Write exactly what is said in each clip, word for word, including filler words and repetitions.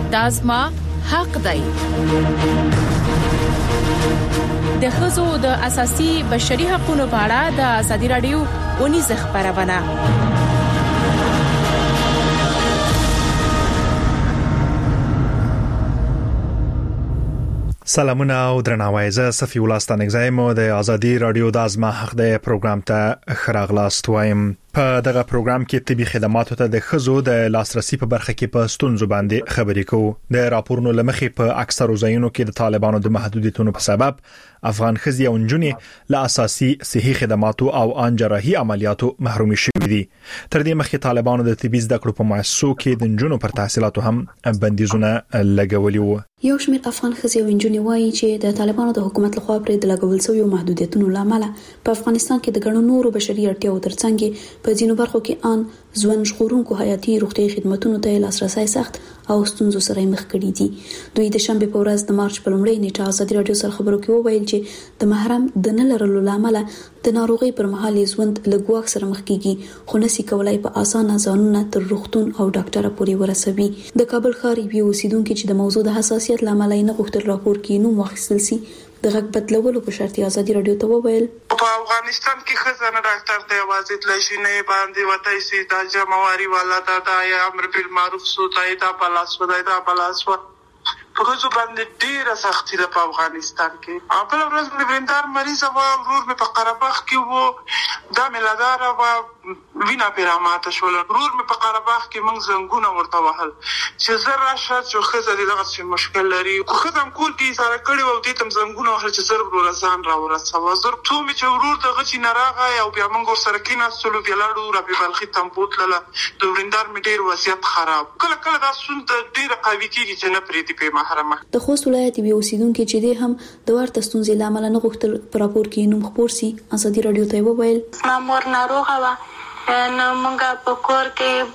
دا زما حق دی. د ښځو د اساسي بشري حقوقو په اړه د ازادي رادیو ونیزه خبرونه. سلامونه او درناوی. زه صفی الله ستانګزایم د ازادي رادیو د ازما حق د پروګرام ته خراغلاست وایم. په دغه پروګرام کې طبي خدماتو ته د ښځو د لاسرسي په برخه کې په ستونزو باندې خبرې کوو. د راپورونو لمخې په اکثرو ځایونو کې د طالبانو د محدودیتونو په سبب افغان ښځې او نجونې له اساسي صحي خدماتو او ان جراحي عملیاتو محروم شوي دي. تر دې مخکې طالبانو د طبي زده کړو په مؤسسو کې د نجونو پر تحصیلاتو هم بندیزونه لګولي وو. یو شمېر افغان ښځې او نجونې وایي چې د طالبانو د حکومت لخوا پرې د لګول شویو محدودیتونو لامل په افغانستان کې د ګڼو نورو بشري اړتیاو ترڅنګ په ځینو برخو کې ان ژوند ژغورونکو حیاتي روغتیايي خدماتونو ته لاسرسي سخت او ستونزو سره مخ کړي دي. دوی د شنبه په ورځ د مارچ په لومړۍ نیټه ازادي رادیو سره خبرو کې وویل چې د محرم د نه لرلو لامل د ناروغي پر مهال ژوند له ګواښ سره مخ کیږي، خو نسي کولای په اسانه ځانونه تر روغتون او ډاکټر پورې ورسوي. د کابل ښار یو اوسیدونکو چې د موضوع د حساسیت لامل نه غوښتل راپور کې نوم واخیستل سي د غږ بدلولو په شرط ازادي رادیو ته وویل په افغانستان کې خزانه ډاکټر ته आवाज تلشي نه باندې وتاي سي د جمعواري والا دا د امر بالمعروف سوتای دا پلاس ودای دا پلاس و په کوڅو باندې ډیره سختي ده په افغانستان کې. خپل ورځ مې ویندار مریض و ورور مې په قرهباغ کې وو دا ملادار و وینا پیرامات شول. ورور مې په قرهباغ کې موږ زنګونه ورته وهل چې زه راشه چې خزه دې دغه څه مشکل لري. خزه هم کول کې سره کړي و دې تم زنګونه وهل چې زر ورور ځان را ورسوه. زر ټول مې چې ورور دغه چې ناراغه او بیا موږ سره کې ناسلو بیا لاړو ربي بلخي تمبوت لاله د ویندار مې ډیر وضعیت خراب. کله کله دا سند ډیر قوي کېږي چې نه پریدي په د خوست ولایت یو اوسیدونکو چې د هم د ورته ستونزې لامل نه غوښتل پر راپور کې نوم خبر سي ازادي رادیو ته وویل مور ناروغه و نو موږ په کور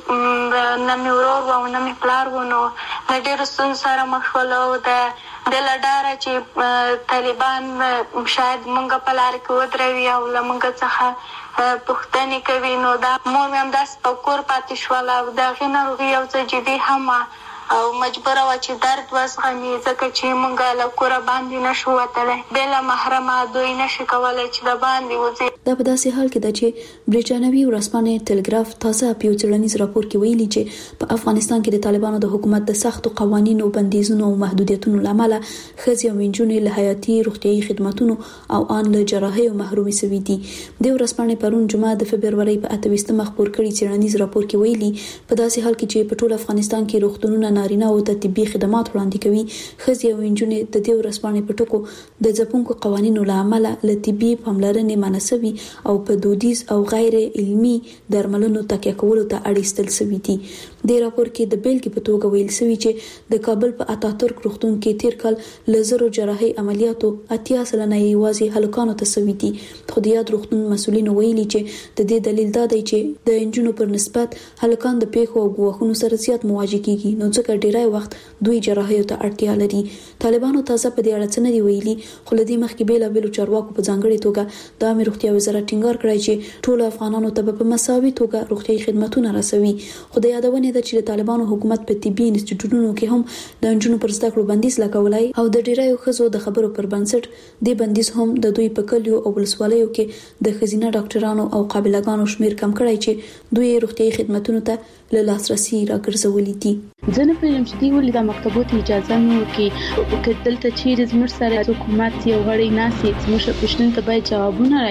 کې نه مې ورور و نه مې پلار و نو د ډېر ستونزو سره مخ شول او د د لډاره چې طالبان شاید موږ په لار کې ودروي او له موږ څخه پوښتنې کوي نو دا مور مې همداسې په کور پاتې شوله او د هغې ناروغي یو څه جدي هم او مجبوره و چې درد وزغمي ځکه چې موږ له کوره باندې نشو وتلی بې له محرمه دوی نشي کولی چې د باندې وځي. دا په داسې حال کې ده چې برېټانوي ورځپاڼې ټلګراف تازه په یو څېړنیز راپور کې ویلي چې په افغانستان کې د طالبانو د حکومت د سختو قوانینو بندیزونو او محدودیتونو لامل ښځې او نجونې له حیاتي روغتیايي خدماتونو او ان له جراحۍ محرومې شوي دي. د ورځپاڼې پرون جمعه د فبرورۍ په اته ویشتمه خپور کړي څېړنیز راپور کې ویلي په داسې حال کې چې په ټول افغانستان کې روغتونونه نارینه او د طبي خدمات وړاندې کوي ښځې او نجونې د دې ورځپاڼې په ټکو د ځپونکو قوانینو لامل له طبي پاملرنې مناسبي او په دودیز او غیر علمي درملنو تکیه کولو ته اړیستل شوي دي. د راپور کې د بیلګې په توګه ویل شوی چې د کابل په اتاتورک روغتون کې تیر کال لزرو جراحي عملیاتو اتیا سلنه یوازې هلکانو ته شوي دي. خو د یاد روغتون مسؤلین ویلي چې د دې دلیل دا دی چې د انجونو پر نسبت هلکان د پیښو او ګواښونو سره زیات مواجه کیږي نو ځکه ډیری وخت دوی جراحي ته اړتیا لري. طالبانو تازه په دې اړه څه نه دی ویلي خو لدی مخکې بیل بیل چارواکو په ځانګړي توګه د امیر روغتیا وزارت ټینګار کړی چې ټول افغانانو ته په مساوي توګه روغتیايي خدماتونه رسوي. خو د یادونه ده چې د طالبانو حکومت په طبي انسټیټیوټونو کې هم د انجونو پر زده کړو بندیز لګولای او د ډیرایو ښځو د خبرو پر بنسټ د بندیز هم د دوی په کلیو او ولسوالیو کې د ښځینه ډاکټرانو او قابلګانو شمیر کم کړی چې دوی روغتیايي خدماتونو ته له لاسرسي راګرځولي دي. ځنه په یم چې دی ولې د مکتبونو اجازه نه ورکړي او دلته چیرې زموږ سره حکومت یو غړی ناسي زموږ پښتون ته باید جوابونه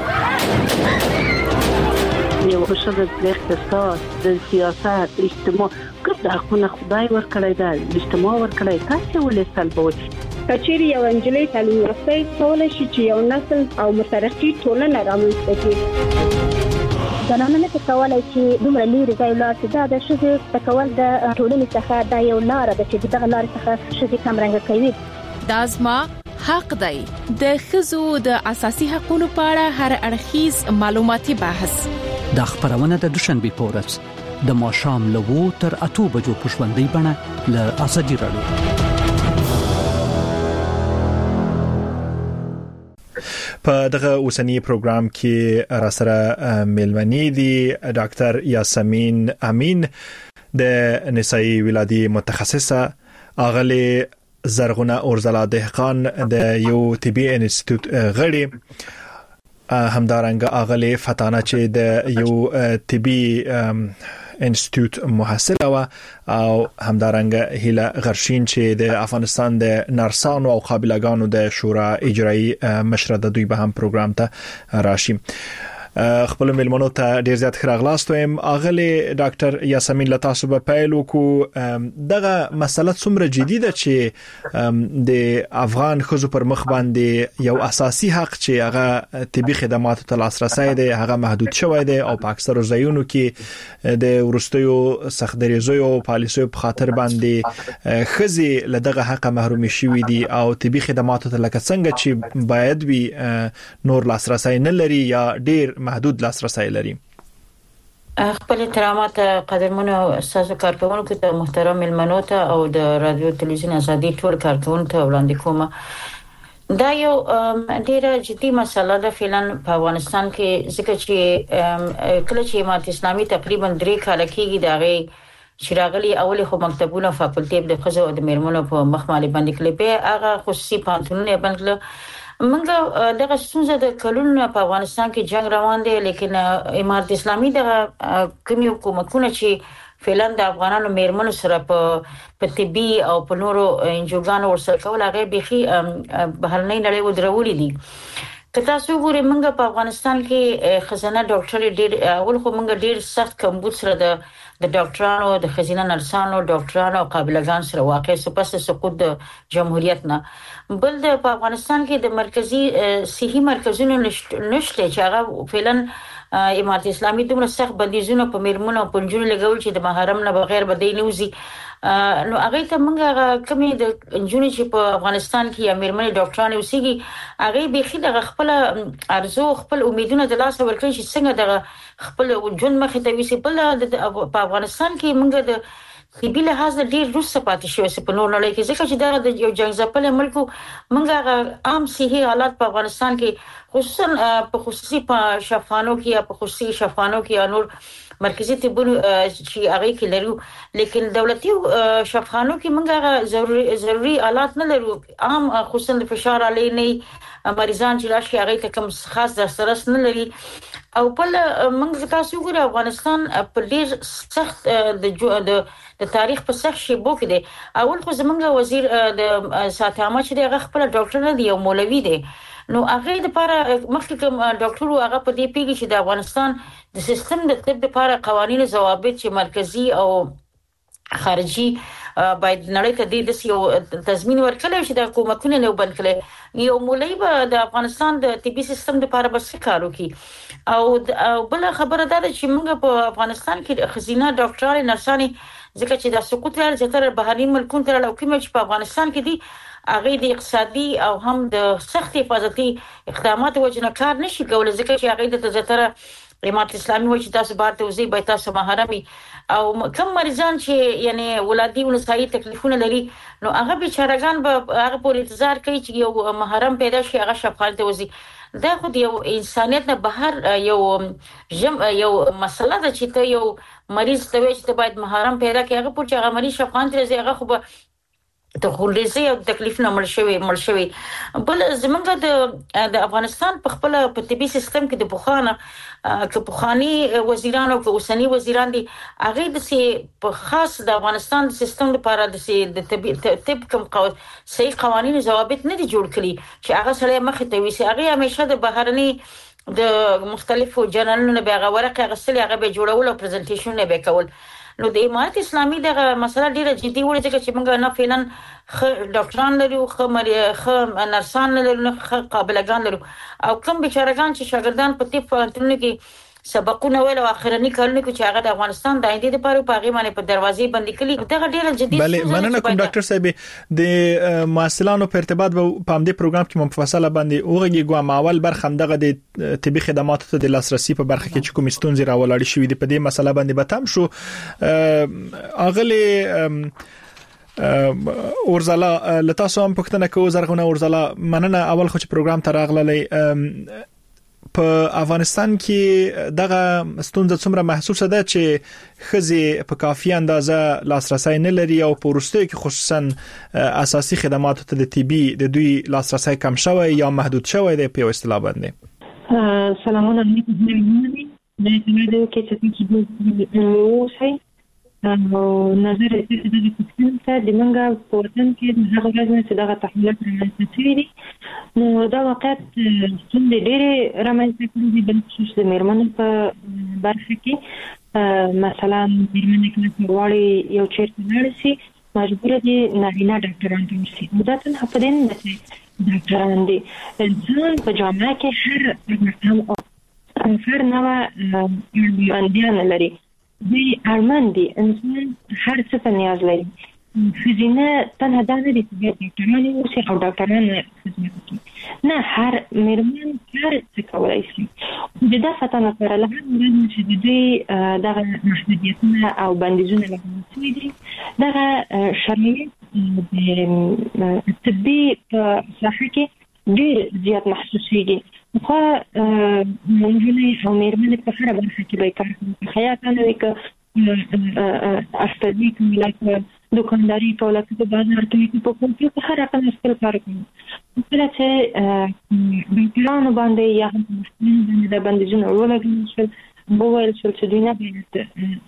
راکړي. یو خوشاله د اقتصاد د سیاست اجتماع کړه خو خدای ورکړی دا اجتماع ورکړی تاسو ولې سلبوي کچېری یو انجلۍ تعلیم یافته کولای شي چې یو نسل او مترقي ټولنه رامنځته کړي. زنانه نه کولای چې دومره لري ځای لاړ چې دا د شذ تکول د ټولنې څخه دا یو لار ده چې دغه لار څخه شذ کم رنګ کوي. دا زما حق دی. د ښځو د اساسي حقوقو په اړه هر اړخیز معلوماتي بحث د خبرونه د دوشنبه په ورځ د ماښام له وو تر اته بجو په ژوندۍ بڼه له ازادي رادیو. په دغه اوسنی پروګرام کې را سره ملمنی دي ډاکټر یاسمین امین د نسایي ولادي متخصصه اغلی زرغونه اورزلا دهقان د یو طبي انسټیټیوټ غړي همدارنګه اغلی فتانه چې د یو طبي انسټیټیوټ محصله و او همدارنګه هیله غرشین چې د افغانستان د نرسانو او قابلګانو د شورا اجرایی مشره د دوی به هم پروګرام ته راشي. خپل ملمنو ته ډیر زیات خراغلاست وایم. اغلی ډاکټر یاسمین لتاسو په پیلو کو دغه مسله څومره جدي ده چې د افغان خزو پر مخ باندې یو اساسي حق چې هغه طبي خدماتو ته لاسرسي دی هغه محدود شوی دی او په اکثر ځایونو کې د ورستیو سختدریزو پالیسیو په خاطر باندې خزي لدغه حق محروم شوی دي او طبي خدماتو ته لکه څنګه چې باید وي نور لاسرسي نه لري یا ډیر محدود لاسرسي لري. خپل احترامات قدرمنو استاد کارکونکو ته محترم ملمنو ته او د رادیو تلویزیون ازادي ټول کارکونکو ته وړاندې کوم. دا یو ډیره جدي مسله ده فعلا په افغانستان کې ځکه چې کله چې امارت اسلامي تقریبا درې کال کېږي دغه شراغلي اول خو مکتبونه فاکولټي د خزو او د میرمنو په مخمالي باندې کلی په هغه خصوصي پانتونونه باندې منګه دغه څنګه د کلونو په افغانستان کې جنگ روان دی لیکن امارت اسلامي دغه کومي حکومتونه چې فعلا د افغانانو میرمنو سره په طبي او په نورو انجوګانو ورسره کول هغه بيخي بهرنۍ نړۍ ودرولې دي. که تاسو ګورئ منګه په افغانستان کې خزانه ډاکټر ډېر اول خو منګه ډېر سخت کمبود سره د د ډاکټرانو د خزینه نرسانو ډاکټرانو او قابلګان سره واقع سو پس سقوط د جمهوریت نه بل د افغانستان کې د مرکزی صحي مرکزونو نشته چې هغه فعلا امارت اسلامي دومره سخت بندیزونه په میرمنو او پنځونو لګول چې د محرم نه بغیر بدی نوزي نو هغه ته موږ کمی د انجونی چې په افغانستان کې یا میرمنې ډاکټرانو اوسېږي هغه به خې د خپل ارزو خپل امیدونه د لاس ورکړي چې څنګه د خپل ژوند مخ ته ویسي بل په افغانستان کې موږ د طبي لحاظ ډیر روسه پاتې شوې په نور نړۍ کې ځکه چې دا د یو جنگ ځپل ملکو موږ عام صحي حالات په افغانستان کې خصوصا په خصوصي په شفاخانو کې یا په خصوصي شفاخانو کې یا نور مرکزی طبونو چې هغه کې لرو لیکن دولتي شفاخانو کې موږ ضروري ضروري آلات نه لرو عام خصوصا د فشار علی نه مریضان چې راشي هغه ته کوم خاص دسترس نه لري او په موږ تاسو ګورئ افغانستان په ډیر سخت د د تاریخ په سخت شی بوک دی اول خو زمونږ وزیر د ساتھ عامه چې هغه خپل ډاکټر نه دی او مولوی دی نو هغه د لپاره مخکې کوم ډاکټر هغه په دې پیږي چې د افغانستان د سیستم د طب لپاره قوانين ضوابط چې مرکزی او خارجي باید نړۍ ته د یو تضمین ورکړي چې د حکومتونو نه وبند کړي یو مولوی به د افغانستان د طبي سیستم لپاره بس کار وکړي او بل خبره ده چې موږ په افغانستان کې خزینه ډاکټرانو نرسانو ځکه چې د سقوط لري چې بهرني ملکونو ته لو کوم چې په افغانستان کې دي هغه د اقتصادي او هم د سخت حفاظتي اقدامات وجنه کار نشي کولای ځکه چې هغه د تزتره امارت اسلامي و چې تاسو بار ته وزي به تاسو محرمي او کم مریضان چې یعنی ولادي ونسایي تکلیفونه لري نو هغه بیچارهګان به هغه پور انتظار کوي چې یو محرم پیدا شي هغه شفاخانه ته وزي دا خو یو انسانيت نه بهر یو جم یو مسله ده چې ته یو مریض ته وایي چې باید محرم پیدا کړي هغه پور چې هغه مریض شفاخانه ته ځي هغه خو به ته خولېزي او تکلیف نه مړ شوی مړ شوی بل زمونږ د د افغانستان په خپل په طبي سیستم کې د بوخانه که بوخاني وزیرانو که اوسنی وزیران دي هغه د سي په خاص د افغانستان سیستم لپاره د سي د طبي طب کوم صحیح قوانين ضوابط نه دي جوړ کړي چې هغه سره مخ ته وي سي هغه همیشه د بهرني د مختلفو جنرالونو به هغه ورقه غسل هغه به جوړول او پریزنټیشن به کول نو د امارت اسلامي دغه مسله ډیره جدي وړي چې چې موږ نه فعلا ډاکټران لرو خو مری خو نرسان لرو خو قابلګان لرو او کوم بیچارهګان چې شاګردان په طب پوهنتون کې سبقونه ویل او اخرنی کارونه چې هغه د افغانستان د آینده لپاره په هغه باندې په دروازې بندي کړي دغه ډیره جدي بله مننه کوم ډاکټر صاحب د محصلانو په ارتباط په همدې پروګرام کې مفصله باندې اوغه ګوام اول برخه همدغه د طبي خدماتو ته د لاسرسي په برخه کې چې کوم ستونزې راولاړې شوې دي په دې مسله باندې به تم شو اغلی اورزلا لتاسو هم پښتنه کو زرغونه اورزلا مننه اول خو چې پروګرام ته راغللې په افغانستان کې دغه ستونزه څومره محسوسه ده چې خزي په کافي اندازه لاسرسي نه لري او په ورستیو کې خصوصا اساسي خدماتو ته د طبي د دوی لاسرسي کم شوی یا محدود شوی دی په اصطلاح باندې. سلامونه علیکم. د دې کې چې تاسو وایي او نظر دې د کوم څه د منګه په وطن کې هغه راځي چې دغه تحولات رامنځته شوي دي. نو دا واقعیت څنګه ډېر رامنځته کړي دي بل خصوص د میرمنو په برخه کې مثلا میرمنې کله غواړي یو چیرته لاړ شي مجبور دي نارینه ډاکټران ته ورشي. دا څنګه په دې نه چې ډاکټران دي انسان په جامعه کې هر هم هر نوع اندیان لري دی ارمان دي انسان هر څه ته نیاز لري. خزینه تنها دا نه دي چې ډاکټران اوسي او ډاکټران خدمت کوي، نه هر میرمن هر څه کولی شي. د دې فتنه لپاره له هغه ورځې چې د دې دغه محدودیتونه او بندیزونه لګول شوي دي دغه شرایط د طبي په ساحه کې ډېر زیات محسوسېږي. خو مونږ او میرمنې په هر برخه کې به کار کوي. خیاط نه وي که اشپزي کوي لکه دکانداري کوي لکه په بازار کې په کوم کې په هر رقم خپل کار کوي. کله چې ډاکټرانو باندې یا هم باندې د بندیزونو ولګول شول بوویل شول چې دوی نه باید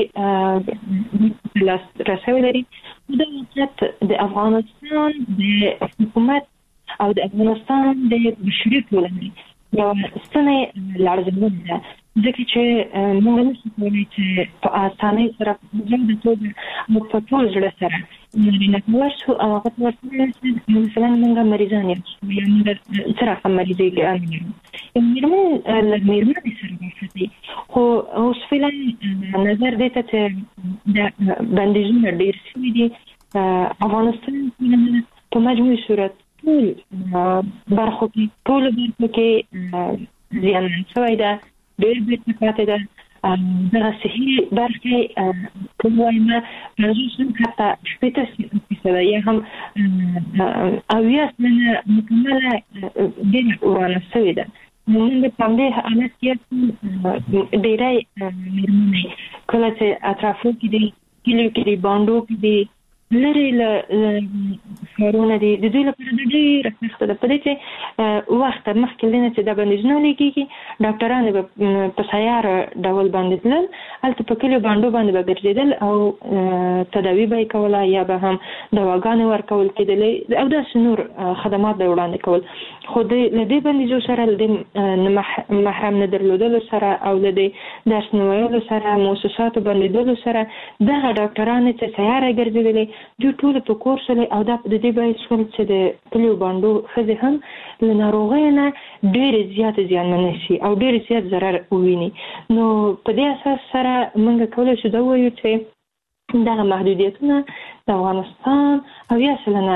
صحي لاسرسی لري. دا واقعیت د افغانستان د حکومت او د افغانستان د بشري ټولنې یو ستنې لارښوونه ده، ځکه چې موږ نشو کولی چې په اسانۍ سره په د توګه او په ټول زړه سره نارینه ورشو او هغه ته ورسېږي. مثلا موږ مریضان یو یا موږ څه رقم مریضېږي امنیو میرمن له میرمنې سره بحثوي. خو اوس فعلا نظر دی ته چې د بندیزونه ډېر شوي دي. افغانستان په مجموعي صورت ټول برخو کې ټول برخو کې زیانمن شوی ده، ډېر بیرته پاتې ده. دغه صحي برخې کوم وایم پنځوس حتی شپېته فیصده یا هم اویا سلنه مکمله ډېره ورانه شوې ده. موږ په همدې حالت کې ډېری میرمنې کله چې اطرافو کې دي کلیو کې دي بانډو کې دي لري له ښارونه دي د دوی لپاره د ډېره سخته ده. په دې چې وخت مخکې لنه چې د بندیزونه لګېږي ډاکټران به په سیاره ډول باندې تلل، هلته په کلیو بانډو باندې به ګرځېدل او تداوي به یې کوله یا به هم دواګانې ورکول کېدلې او داسې نور خدمات به وړاندې کول. خو د له دې بندیزو سره له دې محرم نه درلودلو سره او له دې درس نه ویلو سره مؤسساتو بندېدلو سره دغه ډاکټران چې سیاره ګرځېدلې دوی ټول په کور سره او دا د دې باید شول چې د کلیو بانډو ښځې هم له ناروغۍ نه ډېرې زیاتې زیانمنې شي او ډېرې زیات ضرر وویني. نو په دې اساس سره موږ کولی شو دا ووایو چې دغه محدودیتونه د افغانستان اویا سلنه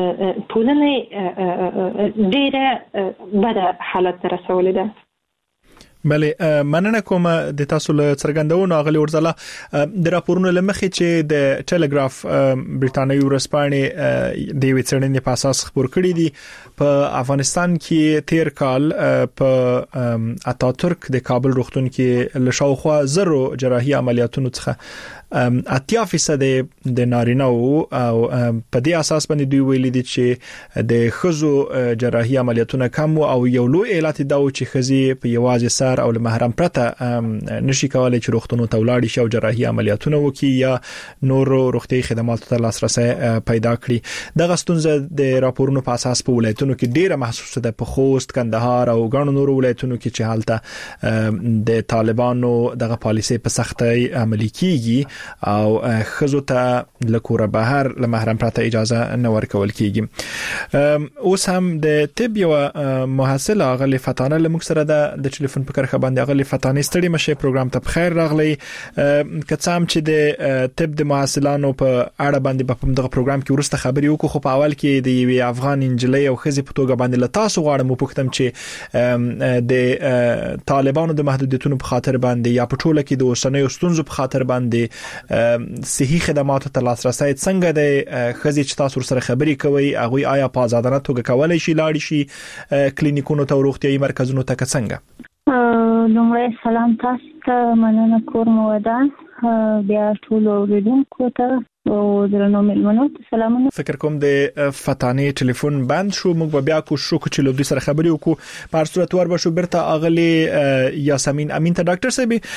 ټولنې ډېره بده حالت ته رسولې ده. بله مننه کوم د تاسو له څرګندونو اغلی ورزله د راپورونو لمخې چې د ټلګراف برټانوي ورځپاڼې د وڅړنې په اساس خبر کړی دي په افغانستان کې تیر کال په اتاتورک د کابل روغتون کې لشاوخوا زرو جراحي عملیاتونو څخه اتیا فیصد د نارینه او په دې اساس باندې دوی ویلي دي چې د خزو جراحي عملیاتونه کم او یو لوی علت دا و چې خزي په یوازې سر او له محرم پرته نشي کولای چې روغتونو ته ولاړ شي او جراحي عملیاتونه وکړي یا نور روغتي خدماتو ته لاسرسي پیدا کړي. دغه ستونزه د راپورونو په اساس په ولایتونو کې ډیره محسوسه ده، په خوست، کندهار او ګڼو نورو ولایتونو کې چې حالت د طالبانو دغه پالیسي په سختۍ عملي کیږي او خزو ته لکوره بهر له محرم پرته اجازه نه ورکول کیږي. اوس هم د طب یو محصله غلي فتانه لمک سره د ټلیفون په کرخه باندې غلي فتانه ستړي مشه پروګرام ته بخیر راغلی. کڅام چې د طب د محصلانو په اړه باندې په دغه پروګرام کې ورسته خبري وکړو، خو په اول کې د یو افغان انجلۍ او خزي په توګه باندې لتاسو غواړم وپوښتم چې د طالبانو د محدودیتونو په خاطر باندې یا په ټوله کې د اوسنۍ ستونزو په خاطر باندې صحي خدماتو ته لاسرسي څنګه د خزي چې تاسو سره خبري کوي هغه آیا په آزادانه توګه کولای شي لاړ شي کلینیکونو ته روغتيایي مرکزونو ته څنګه؟ لومړی سلام تاسو ته، مننه کور مو ودان، بیا ټول اوریدونکو ته او درنو مېلمنو ته سلامونه. فکر کوم د فتانې ټلیفون بند شو، موږ بیا کوشش وکړو چې له دوی سره خبرې وکړو. په صورت ور بشو برته اغلی یاسمین امین ته ډاکټر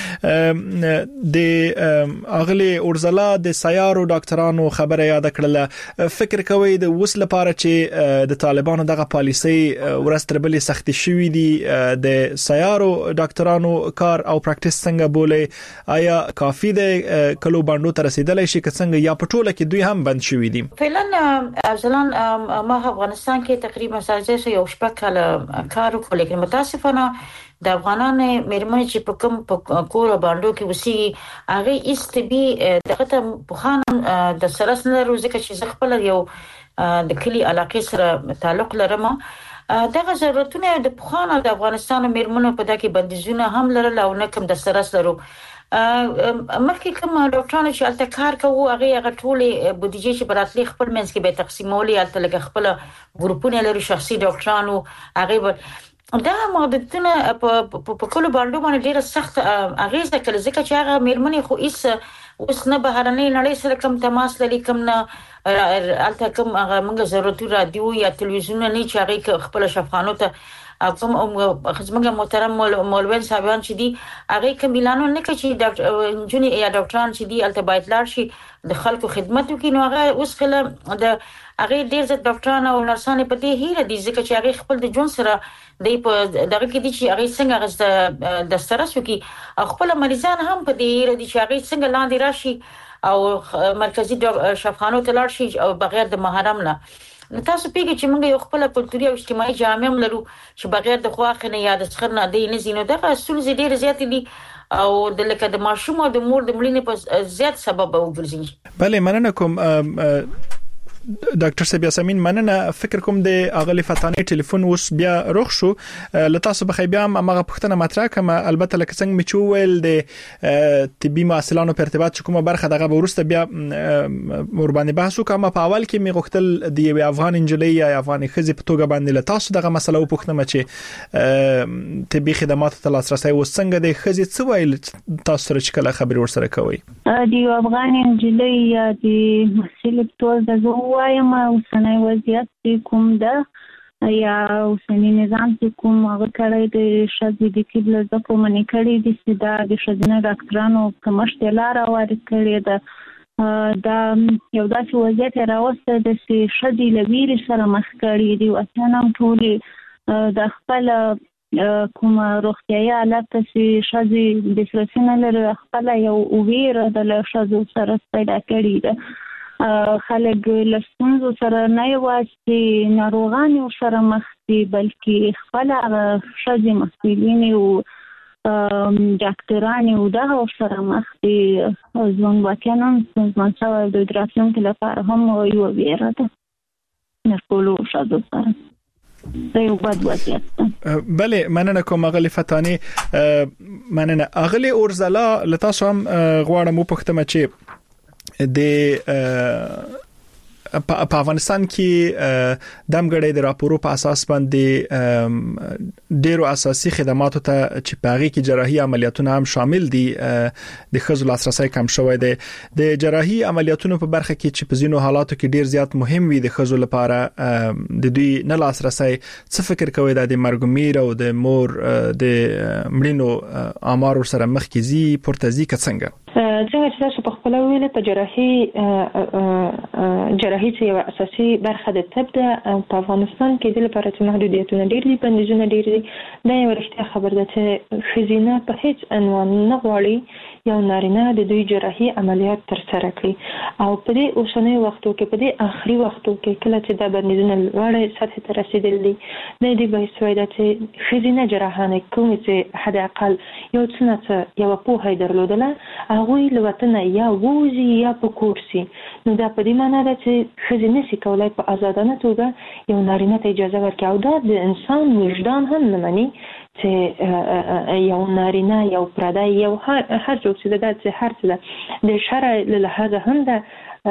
صاحب د اغلی اورزلا د سیارو ډاکټرانو خبره یاد کړله. فکر کوي د وسله لپاره چې د طالبانو دغه پالیسي ورستربلې سختي شوې دي د سیارو ډاکټرانو کار او پریکټیس څنګه بوله، آیا کافي ده کلو باندې تر رسیدلای شي که څنګه یا پټوله کې دوی هم بند شوې دي؟ فعلا افضلان ما افغانستان کې تقریبا سازش یو شپږ کاله کار وکړ، لیکن متاسفانه د افغانانو مېرمنې چې په کوم په کور باندې کې وسی هغه استبي دغه په خان د سرس نه روزه کې چې خپل یو د کلی علاقې سره تعلق لرم. دغه ضرورتونه د پخوانو د افغانستان مېرمنو په دغه بندیزونه هم لرل او نه کوم د سرس لرو. مخکې کوم ډاکټرانو چې الته کار کوي هغه هغه ټولې بودیجې چې براتلي خپل منځ کې به تقسیمولي، الته لکه خپل ګروپونه لري شخصي ډاکټرانو هغه دا محدودونه په په کلو باندې باندې ډیره سخت اغیزه کړي، ځکه چې هغه مېرمنې خو هیڅ اوس نه بهرنۍ نړۍ سره کوم تماس لري، کوم نه الته کوم هغه موږ ضرورت رادیو یا تلویزیون نه چې هغه خپل شفاخانو ته کوم خدمت محترم مولوی صاحبان چې دي هغه کمبلانو نه کوي چې ډاکټر جونی یا ډاکټران چې دي الته باید لاړ شي د خلکو خدمت وکړي. نو هغه اوس خله د هغه ډیر زیات ډاکټران او نرسانه په دې هیله دي ځکه چې هغه خپل د جون سره د په دغه کې دي چې هغه څنګه غز د سرس وکړي، خپل مریضان هم په دې هیله دي چې هغه څنګه لاندې راشي او مرکزی شفاخانو ته لاړ شي او بغیر د محرم نه. تاسو پیګه چې موږ یو خپل کلتوري او اجتماعي جامع لرو چې بغیر د خواخ نه یا د څخر نه دی نه زینو دغه اصول ډیر زیات دي او د لکه د ماشوم او د مور د مړینې په زیات سبب وګرځي. بله مننه کوم ډاکټر صاحب یاسمین، مننه. فکر کوم د اغلی فتانې ټلیفون اوس بیا روغ شو، لته صبح بیا هغه پښتنه مطرح کما البته لکه څنګه میچول د طبي محصلانو په ارتباط کومه برخه دغه ورسته بیا ور باندې بحث وکم. په اول کې می غوښتل د افغان انجلۍ یا افغان خزي په توګه باندې لته تاسو دغه مسله وپوښتنه چې طبي خدمات ته لاسرسي وسنګ د خزي څه ویل تاسو سره چې کله خبري ورسره کوي؟ د افغان انجلۍ یا د محصل په توګه وایم اوسنۍ وضعیت کوم ده یا اوسنۍ نظام چې کوم هغه کړی د شذې د کېبل زکو منې کړی د سیدا د شذنه ډاکټرانو کمشت لار وارد کړی ده، دا یو داسې وضعیت راوسته د شذې لویر سره مخ کړی دی. وطن هم ټول د خپل کوم روغتیايي حالت چې شذې د سرسینه لري خپل یو ویر د شذو سره پیدا کړی ده. خلک لسونزو سره نه یوازې ناروغان او سره مخ دي بلکې خپل شذې مسؤلین او ډاکټران او دغه سره مخ دي. ځوان واکانم ځوان څو د دراسونکو لپاره هم یو ویره ده نه کولو شذو سره دا یو بد وضعیت ده. بله مننه کوم اغلی فتانې، مننه اغلی اورزلا. لته هم غواړم وپوښتم چې د په افغانستان کې دمګړې د راپورو په اساس باندې ډیرو اساسي خدماتو ته چې پاغي کې جراحي عملیاتونه هم شامل دي د خزو لاسرسي کم شوی دی. د جراحي عملیاتونو په برخه کې چې په ځینو حالاتو کې ډیر زیات مهم وي د خزو لپاره د دوی نه لاسرسي، څه فکر کوي د مرګمیر او د مور د مړینو امار سره مخ کې زی پورتزي څنګه؟ څنګه چې تاسو په خپل ویل په جراحي جراحي چې یو اساسي برخه د طب ده په افغانستان کې د لپاره چې محدودیتونه ډېر دي، بندیزونه ډېر دي. دا یو رښتیا خبر ده چې خزینه په هیڅ عنوان نه غواړي یو نارینه د دوی جراحي عملیات تر سره کړي او په دې اوسنۍ وختو کې په دې آخري وختو کې کله چې دا بندیزونه لوړې سطح ته رسیدل دي نه دی به سوی ده چې خزینه جراحانه کوم چې حد اقل یو څه یو په درلودله هغه له وطن یا ووزي یا په کورسي. نو دا په دې معنی ده چې خزینه سي کولای په آزادانه توګه یو نارینه ته اجازه ورکړي او دا د انسان وجدان هم نه مني چې یو نارینه یو پردی یو هر څوک چې د دې هر څه د شرع له لحاظه هم ده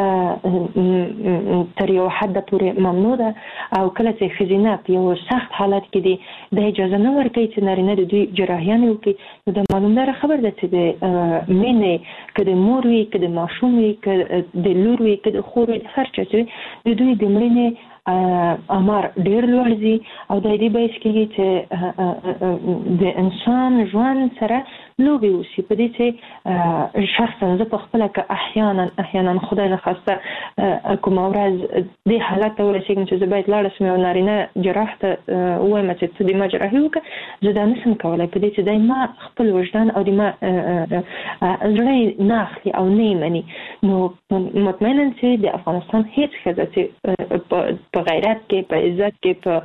تر یو حد پورې ممنوع ده او کله چې ښځینه په یو سخت حالت کې دي د اجازه نه ورکوي چې نارینه د دوی جراحیانې وکړي، نو د معلومداره خبر ده چې د مینې که د مور وي که د ماشوم وي که د لور وي که د خور وي د هر چا چې د دوی د مړینې امر ډیر لوړ دي او د دې باعث کېږي چې د انسان ژوند سره لوبي وشي. په دې چې شخصا زه په خپله که احیانا احیانا خدای نخواسته کومه ورځ دې حالت ته ورسېږم چې زه باید لاړه شم یو نارینه جراح ته ووایم چې ته د ما جراحي وکړه، زه دا نشم کولی په دې چې دی ما خپل وجدان او د ما زړه نه اخلي او نه یې مني. نو مطمئنا چې د افغانستان هیڅ ښځه چې په غیرت کې په عزت کې په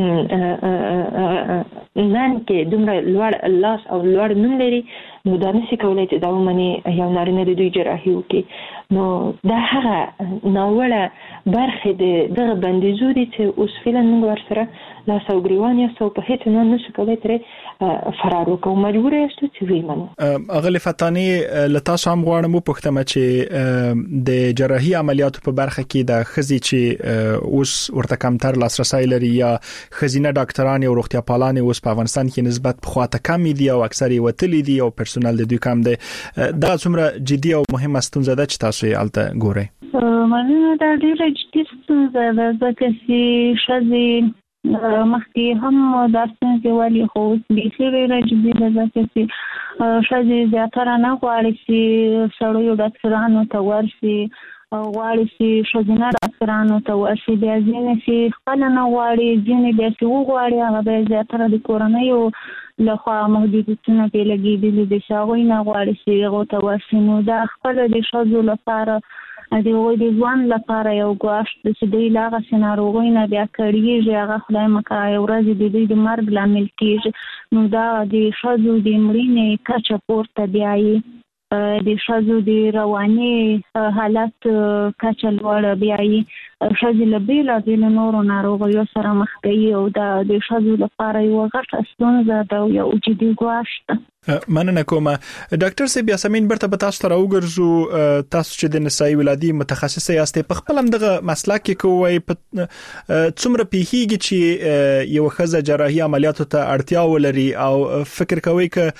نن کې دومره لوړ لاس او لوړ نوم لري، نو دا نشي کولی چې دا ومني یو نارینه د دوی جراحي وکړي. نو دا هغه ناوړه برخې د دغه بندیزو دي چې اوس فعلا موږ ورسره لاس او ګریوان یاستو، په هېڅ عنوان نشو کولی ترې فرار وکړو، مجبور یاستو چې ویې منو. اغلې فتانې له تاسو هم غواړم وپوښتم چې د جراحي عملیاتو په برخه کې د ښځې چې اوس ورته کمتر لاسرسی لري یا ښځینه ډاکټران او روغتیا پالان اوس په افغانستان کې نسبت پخواته کم دي او اکثر یې وتلي دي او پرسونل د دوی کم دی، دا څومره جدي او مهمه ستونزه ده چې تاسو یې هلته ګورئ؟ مننه، دا ډېره جدي ستونزه ده ځکه چې ښځې مخکې هم دا ستونزې ولې خو اوس بیخي ډېره جدي ده ځکه چې ښځې زیاتره نه غواړي چې سړیو ډاکټرانو ته ورشي، غواړي چې ښځینه ډاکټرانو ته ورشي، بیا ځینې چې خپله نه غواړي، ځینې بیا چې وغواړي هغه بیا زیاتره د کورنیو لخوا محدودیتونه پرې لګېدلي دي چې هغوی نه غواړي چې هغو ته ورشي. نو دا خپله د ښځو لپاره د هغوی د ژوند لپاره یو ګواښ ده چې دوی له هغسې ناروغۍ نه بیا کړېږي، هغه خدای مکړه یو ورځ د دوی د مرګ لامل کېږي. نو دا د ښځو د مړینې کچه پورته بیایي، د ښځو د رواني حالت کچه لوړه بیایي، ښځې له بېلابېلو نورو ناروغیو سره مخ کوي او دا د ښځو لپاره یوه غټه ستونزه ده او یو جدي ګواښ ده. مننه کوم ډاکټر صاحب. یاسمین برته به تاسو ته راوګرځو، تاسو چې د نسایي ولادي متخصصه یاستئ، په خپل هم دغه مسلک کې کوی څومره پیښیږي چې یو ښځه جراحي عملیاتو ته اړتیا ولري او فکر کوي ک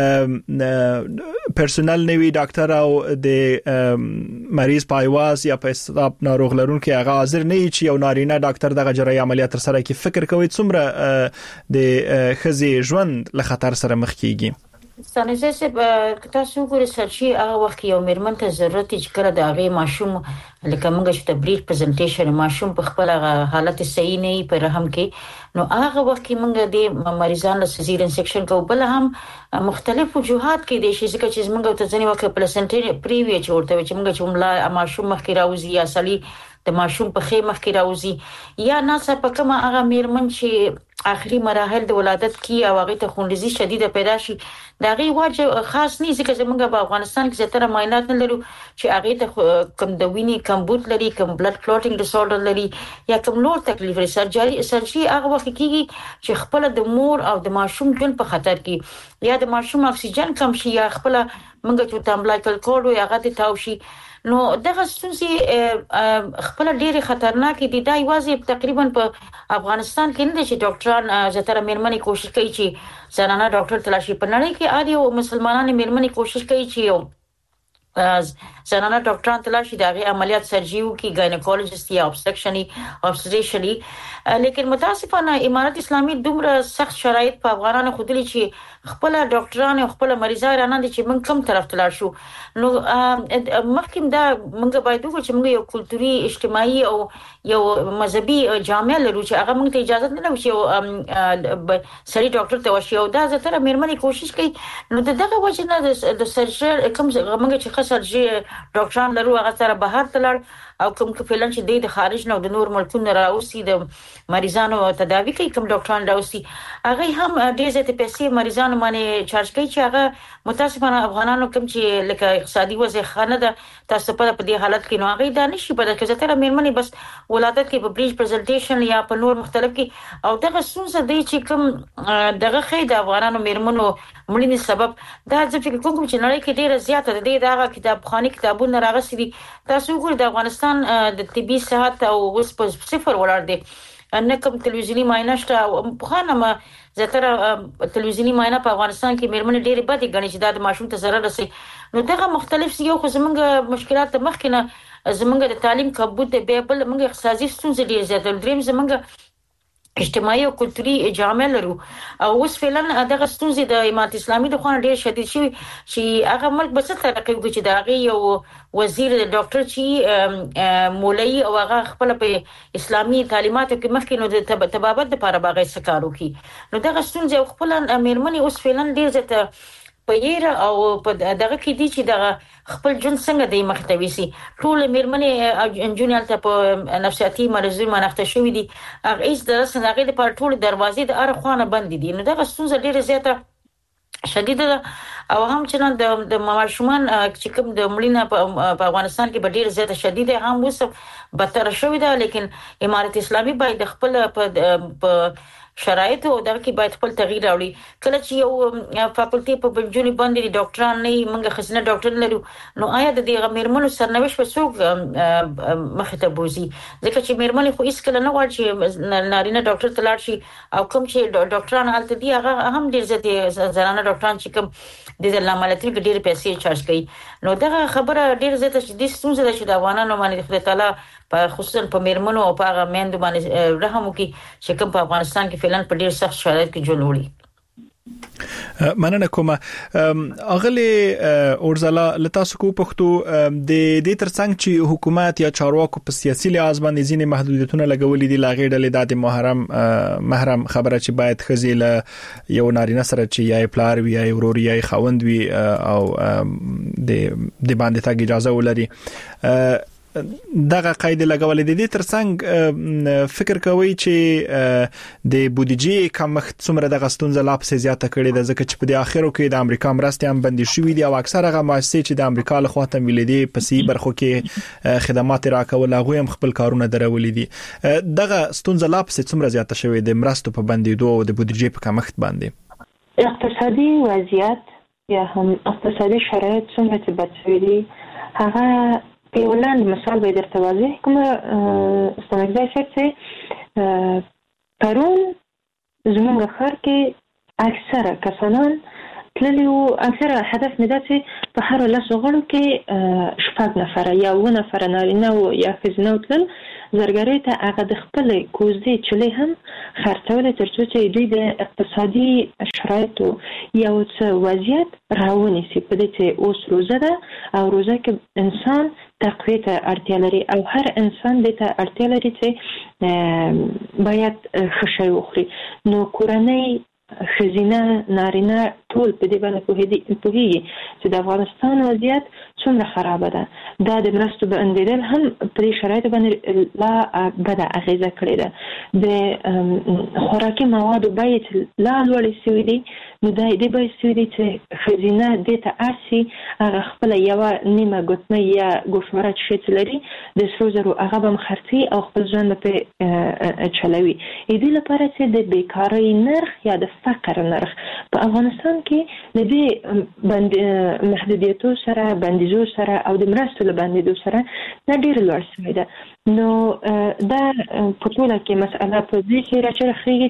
پرسونل نوی ډاکټر او د مریض پایواز یا په استاب ناروغ لرونکي هغه حاضر نه چې یو نارینه ډاکټر دغه جراحي عملیات سره کې فکر کوي څومره د ښځې ژوند له خطر سره مخ کیږي؟ ستانه چې تاسو ګورئ سرچي هغه وخت یو میرمن ته ضرورت چې کړه د هغه ماشوم لکه موږ چې تبریک پریزنټیشن ماشوم په خپل حالت صحیح نه په رحم کې، نو هغه وخت کې موږ د مریضانو سیزیرین سیکشن کو بل هم مختلف وجوهات کې د شي ځکه چې موږ ته ځنی وخت پلاسنټری پریوی چورته چې موږ چې موږ ماشوم مخ کې راوځي یا سړی د ماشوم په خې مخ کې راوځي یا ناسه په کومه هغه میرمن چې آخري مراحل د ولادت کې او هغه ته خونریزي شدیده پیدا شي، دا غي واجب خاص نه ځکه چې موږ په افغانستان کې زیاتره معاینات نه لرو چې هغه ته کم د ویني کم بوت لري، کم بلډ کلوټینګ ډیس اوردر لري یا کم نور تکلیف لري. سرجري سرجري هغه وخت کېږي چې خپل د مور او د ماشوم ژوند په خطر کې یا د ماشوم اکسیجن کم شي یا خپل موږ چې تامبلایکل کورډ یا هغه ته تاو شي. نو دغه ستونزې خپل ډېری خطرناک دي. دا یوازې تقریبا په افغانستان کې نه دي چې ډاکټران زیاتره میرمنې کوشش کوي چې زنانه ډاکټر تلاشي، په نړۍ کې عادي او مسلمانانو میرمنې کوشش کوي چې زنانه ډاکټران تلاشي د هغه عملیات سرجریو کې ګاینیکولوژیست یا obstetrician obstetrician، لیکن متاسفانه امارت اسلامي دومره سخت شرایط په افغانانو خودلی چې خپل ډاکټران او خپل مریضان رانه دي چې موږ کوم طرف تلار شو. نو مخکې دا موږ باید وګورو چې موږ یو کلتوري اجتماعي او یو مذهبي جامع لرو چې هغه موږ ته اجازه نه لري چې سړي ډاکټر ته وشي او دا زتره میرمنې کوشش کوي. نو دغه وجه نه د سرجر کوم موږ چې خاص سرجري ډاکټران لرو هغه سره بهر تلل او کوم فعلن چې د خارج نه د نور ملکونو راوسی د مریضانو تداوی کوي کوم ډاکټران راوسی هغه هم ډېر زیات پیسې مریضانو باندې چارج کوي چې هغه متاسفانه افغانانو کوم چې لکه اقتصادي وضع خانه ده تاسو په دې حالت کې نو هغه دا نشي په دغه ځای ته مېرمنې بس ولادت کې په بریج پریزنټیشن یا په نور مختلف کې او دغه څه دی چې کوم دغه خې د افغانانو مېرمنو مړینې سبب دا ځکه چې کوم چې نړۍ کې ډېر زیات د دې دغه کتابخاني کتابونه راغسي دي تاسو ګورئ د افغانستان د طبي صحت او اوس په صفر ولاړ دي ان کوم تلویزیونی معاینه شته او په خانه ما زتره تلویزیونی معاینه په افغانستان کې مېرمنې ډېرې بدې غني چې د ماشوم ته ضرر رسي نو دغه مختلف یو خو زمونږ مشکلات مخکنه زمونږ د تعلیم کبوت دی بل موږ اقتصادي ستونزې ډېر زیات دریم زمونږ اجتماعي او کلتوري جامع لرو او اوس فعلا دغه ستونزې د امارت اسلامي د خوانه ډېر شدید شي چې هغه ملک بس ترقی وکړي چې داغه یو وزیر د ډاکټر چې مولوی او هغه خپل په اسلامي تعلیماتو کې مخکې نو د تبابت لپاره باغې سکارو کی نو دغه ستونزې خپل مېرمنې اوس فعلا ډېر زیات په یره او په دغه کې دي چې دغه خپل جون څنګه د مختوي سي ټول مېرمنې او انجونیال ته په نفسیاتي مرزونو مناخته شوې دي هغه هیڅ درس نه غي د پر ټول دروازې د اره خوانه بند دي نو دغه ستونزه ډېره زیاته شدید او هم چې د د ماشومان چې کوم د مړینه په افغانستان کې ډېر زیاته شدید هم اوس بدتر شوې ده لیکن امارت اسلامي باید خپل په شرایط او دغه کې باید خپل تغییر راوړي کله چې یو فاکولټي په بنجونی باندې ډاکټران نه موږ خزنه ډاکټر لرو نو آیا د دې مېرمنو سرنوشت په څوک مخه ته بوزي ځکه چې مېرمنې خو هیڅ کله نه غواړي چې نارینه ډاکټر ته لاړ شي او کوم چې ډاکټران حالت دي هغه هم ډېر زیات زنانه ډاکټران چې کوم د لاملتي ډېر پیسې چارج کوي نو دغه خبره ډېر زیات چې د ستونزې د شې د افغانانو باندې خدای تعالی په خصوصا په مېرمنو او په هغه میندو باندې رحم وکړي چې کوم په افغانستان کې فعلا په ډېر سخت شرایط کې جوړوي مننه کوم اغلی اورزلا لتاسو کو پښتو د دې ترڅنګ چې حکومت یا چارواکو په سیاسي لحاظ باندې ځینې محدودیتونه لګولې دي لاغې ډلې د محرم محرم خبره چې باید خزیل یو نارینه سره چې یا پلار وي یا ورور یا خوند وي او د د باندې تاګ اجازه ولري دغه قاعده لګولې دي ترڅنګ فکر کوي چې د بودیجې کمښت څومره د غستونځ لا په زیاته کړي د ځکه چې په اخرو کې د امریکا مرستې هم بندي شوې دي او اکثره هغه مؤسسې چې د امریکا له خوا ته ملي دي په سی برخو کې خدمات راکول هغه هم خپل کارونه درولې دي دغه ستونزه لا په څومره زیاته شوې د مرستو په بندیدو او د بودیجې په کمښت باندې اقتصادي وضعیت یا هم اقتصادي شرایط څومره چې بد شوي دي هغه په ولاند مثال به درته واضح کوم استمراري شته پرون زموږ خر کې اکثره کسانان تللی او اکثره هدف مې دا چې په هر لاسو غړو کې شپږ نفر یا و نفر نارینه او یا ښځینه تل زرګری ته هغه د خپل کوزدې چلې هم خرڅول ترڅو چې دوی د اقتصادي شرایطو یو څه وضعیت راونی سي په دې چې اوس روزه ده او روزه کې انسان تقوی ته اړتیا لري او هر انسان دې ته اړتیا لري چې باید خشي وخوري نو کورنۍ خزینه نارینه ټول په دې باندې پوهېږي پوهېږي چې د افغانستان وضعیت څومره خراب ده دا د مرستو بندیدل هم په دې شرایطو باندې لا بده اغیزه کړې ده د خوراکي موادو بیې لا لوړې شوي دي نو دا دې بیې شوي دي چې خزینه دې ته ارسي هغه خپله یوه نیمه ګوتمۍ یا ګوشواره چې څه لري د سرو زرو هغه به هم خرڅي او خپل ژوند به پرې چلوي دې لپاره چې د بیکارۍ نرخ یا د فقر نرخ په افغانستان کې د دې محدودیتو سره بندیزو سره او د مرستو له بندیدو سره دا ډېر لوړ شوی ده نو دا په ټوله کې مسأله په دې کې راچرخېږي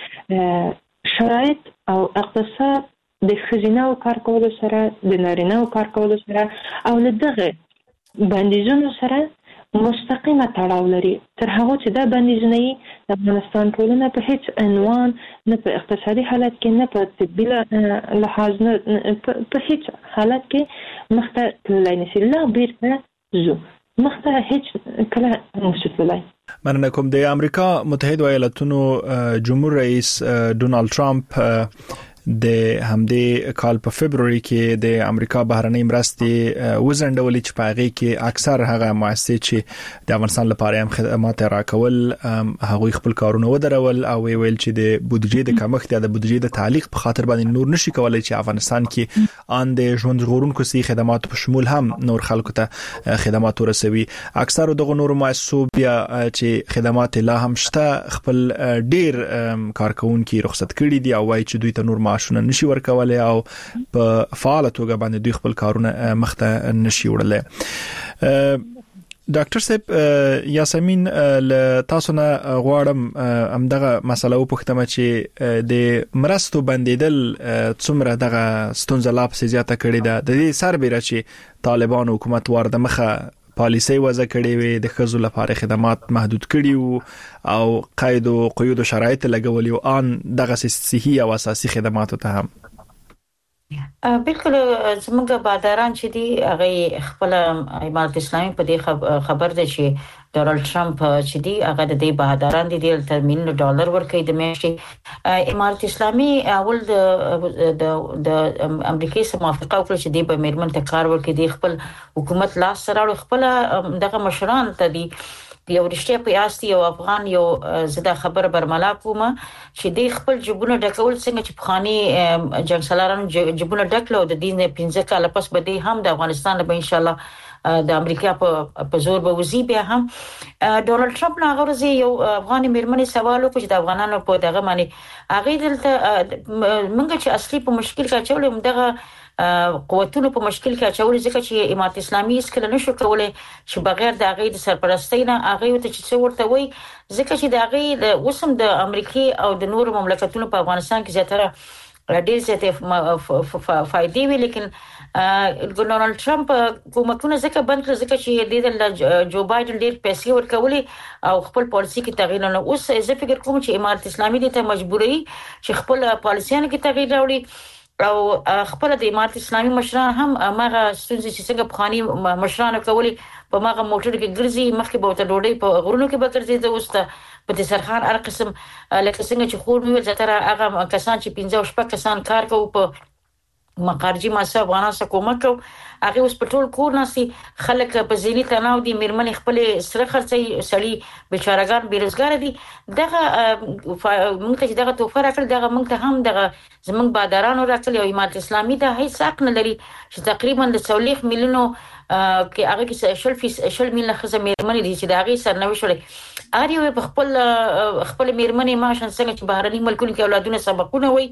چې شرایط او اقتصاد د ښځینه‌و کار کولو سره د نارینه‌و کار کولو سره او له دغه بندیزونو سره مستقیمه تړاو لري تر هغه چې دا بندیزونه د افغانستان ټولنه په هیڅ عنوان نه په اقتصادي حالت کې نه په طبي لحاظ نه په هیڅ حالت کې مخته تللی نشي لا بیرته زو مخته هیڅ کله نشي تللی مننه کوم د امریکا متحده ایالاتونو جمهور رئیس ډونالد ټرمپ د همدې کال په فبرवरी کې د امریکا بهرنۍ مرستې وزندولې چې په هغه کې اکثر هغه مؤسسې چې د افغانستان لپاره هم خدمات راکول هغه خپل کارونه ودرول او ویل چې د بودیجې د کمښت یا د بودیجې د تعلیق په خاطر باندې نور نشي کولای چې افغانستان کې ان د ژوند ژغورونکو سي خدمات په شمول هم نور خلکو ته خدمات ورسوي. اکثر دغه نور مؤسسو بیا چې خدمات لا هم شته خپل ډیر کارکونکو رخصت کړي دي او وايي چې دوی ته نور معاشونه نشي ورکولای او په فعال توګه باندې دوی خپل کارونه مخته نشي وړلای. ډاکټر صاحب یاسمین له تاسو نه غواړم همدغه مسله وپوښتم چې د مرستو بندیدل څومره دغه ستونزه لا په زیاته کړې ده. د دې سربېره چې طالبان حکومت ورده مخه پالیسي وضع کړې وي د خزو لپاره خدمات محدود کړي او قید او قیود او شرایط لګولي او ان دغه صحي او اساسي خدماتو ته هم بالکل زموږ باداران چې دي هغه خپل امارت اسلامي په دې خبر ده چې ډونالد ټرمپ چې دی هغه د دې باداران دي د ترمین ډالر ورکړي د میاشتې. امارت اسلامي اول د د د امریکای سره موافقه وکړه چې دی په میرمن ته کار ورکړي د خپل حکومت لاس سره خپل دغه مشران ته دي یو رښتیا په یاستي او افغان یو زده خبر برملا کومه چې د خپل جبونه ډکول څنګه چې بخاني جنگ سالارانو جبونه ډکلو د دین پنځه کال پس به دی هم د افغانستان به ان شاء الله د امریکا په زور به وزي بیا هم ډونالد ټرمپ نه غوړي یو افغاني میرمنې سوال وکړ چې د افغانانو په دغه معنی هغه دلته منګه چې اصلي په مشکل کې چولې دغه قوتونو په مشکل کې اچول ځکه چې امارت اسلامي اسکل نشو کولای چې بغیر د هغه د سرپرستی نه هغه ته چې ورته وي ځکه چې د هغه د وسم د امریکای او د نورو مملکتونو په افغانستان کې زیاتره ډېر زیاتې فائدې وي لیکن ډونالد ټرمپ حکومتونه ځکه بند کړ ځکه چې د جو بایدن ډېر پیسې ورکولې او خپل پالیسي کې تغییر نه اوس زه فکر کوم چې امارت اسلامي د ته مجبوري چې خپل پالیسيانو کې تغییر راوړي او خپل د امارت اسلامي مشران هم هغه ستونزې چې څنګه بخاني مشران کولی په هغه موټر کې ګرځي مخکې به ته ډوډۍ په غرونو کې به ګرځي د اوسته په سرخان هر قسم لکه څنګه چې خور ویل زتره هغه کسان چې پنځه او شپږ کسان کار کوي په مقارجي ماسه افغانان سره کومک کو هغه اوس په ټول کور ناسي خلک په ذهني تناو دي میرمنې خپل سره خرڅي سړي بیچارهګان بیروزګار دي دغه موږ ته دغه توفه راکړه دغه موږ ته هم دغه زمونږ بادارانو راکړي او امارت اسلامي ته هیڅ حق نه لري چې تقریبا د څلوېښت میلیونو کې هغه کې شل فیصد شل میلیونه خزه میرمنې دي چې د هغه سرنوي شولې اړ یو په خپل خپل میرمنې ماشن څنګه چې بهرني ملکونو کې اولادونه سبقونه وي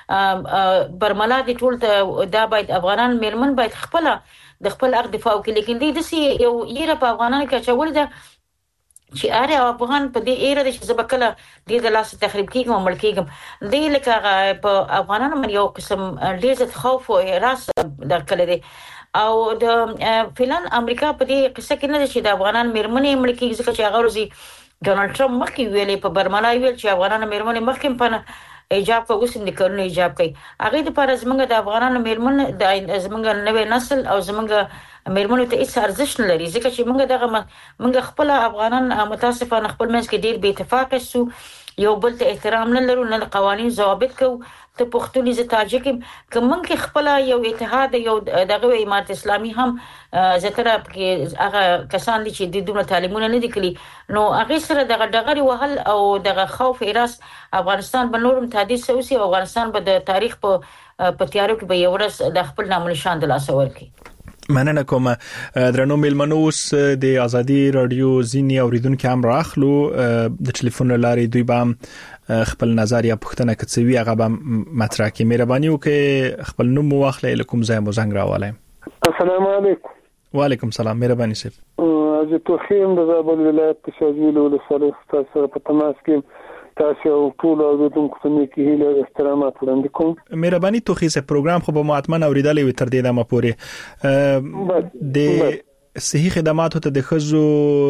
برملا دي ټول دا باید افغانان میرمن باید خپل د خپل حق دفاع وکړي لیکن دې د یو یره په افغانانو کې چول ده چې اره افغان په دې ایره د شزبکله د لاس تخریب کیږي او ملکیږي دې لکه په افغانانو من یو قسم ډیر خوف او راس درکړل دي او د فلان امریکا په دې قصه کې نه چې د افغانان میرمنې ملکیږي ځکه چې هغه ورځي ډونالد ټرمپ مخکې ویلې په برملا ویل چې افغانان میرمنې مخکې په ایجاب کوي اوس د کلونو ایجاب کوي هغه د پر زمنګ د افغانانو میرمن د زمنګ نوې نسل او زمنګ میرمنو ته هیڅ ارزښت نه لري ځکه چې موږ دغه موږ خپل افغانان متاسفانه خپل منځ کې ډیر بې اتفاق شو یو بل ته احترام نه لرو نه قوانين ضوابط کو ته پښتوني ز تاجک کوم کې خپل یو اتحاد یو دغه امارت اسلامي هم زتره کې هغه کسان دي چې د دوه تعلیمونه نه دي کړی نو هغه سره دغه دغه وهل او دغه خوف ایراس افغانستان په نورم تحديث اوسي او افغانستان به د تاریخ په پتیارو کې به یو ورځ د خپل نام نشان د لاسه ورکړي. مننه کوم درنو میلمنوس د ازادي رادیو زینی اوریدونکو هم راخلو د ټلیفون لارې دوی به خپل نظر یا پوښتنه کوي هغه به مطرح کوي. مهرباني وکړئ خپل نوم واخلئ لکم ځای مو زنګ راولئ. السلام علیکم. وعلیکم السلام. مهرباني صاحب. از توخیم د زابل ولایت شاجویل ولسوالۍ تاسو په تماس کې تاسو ټول اوریدونکو ته کې هیله احترامات وړاندې کوم. مهرباني توخیزه پروګرام خو به ماتمن اوریدلې وي تر دې دمه پورې د صحي خدماتو ته د خزو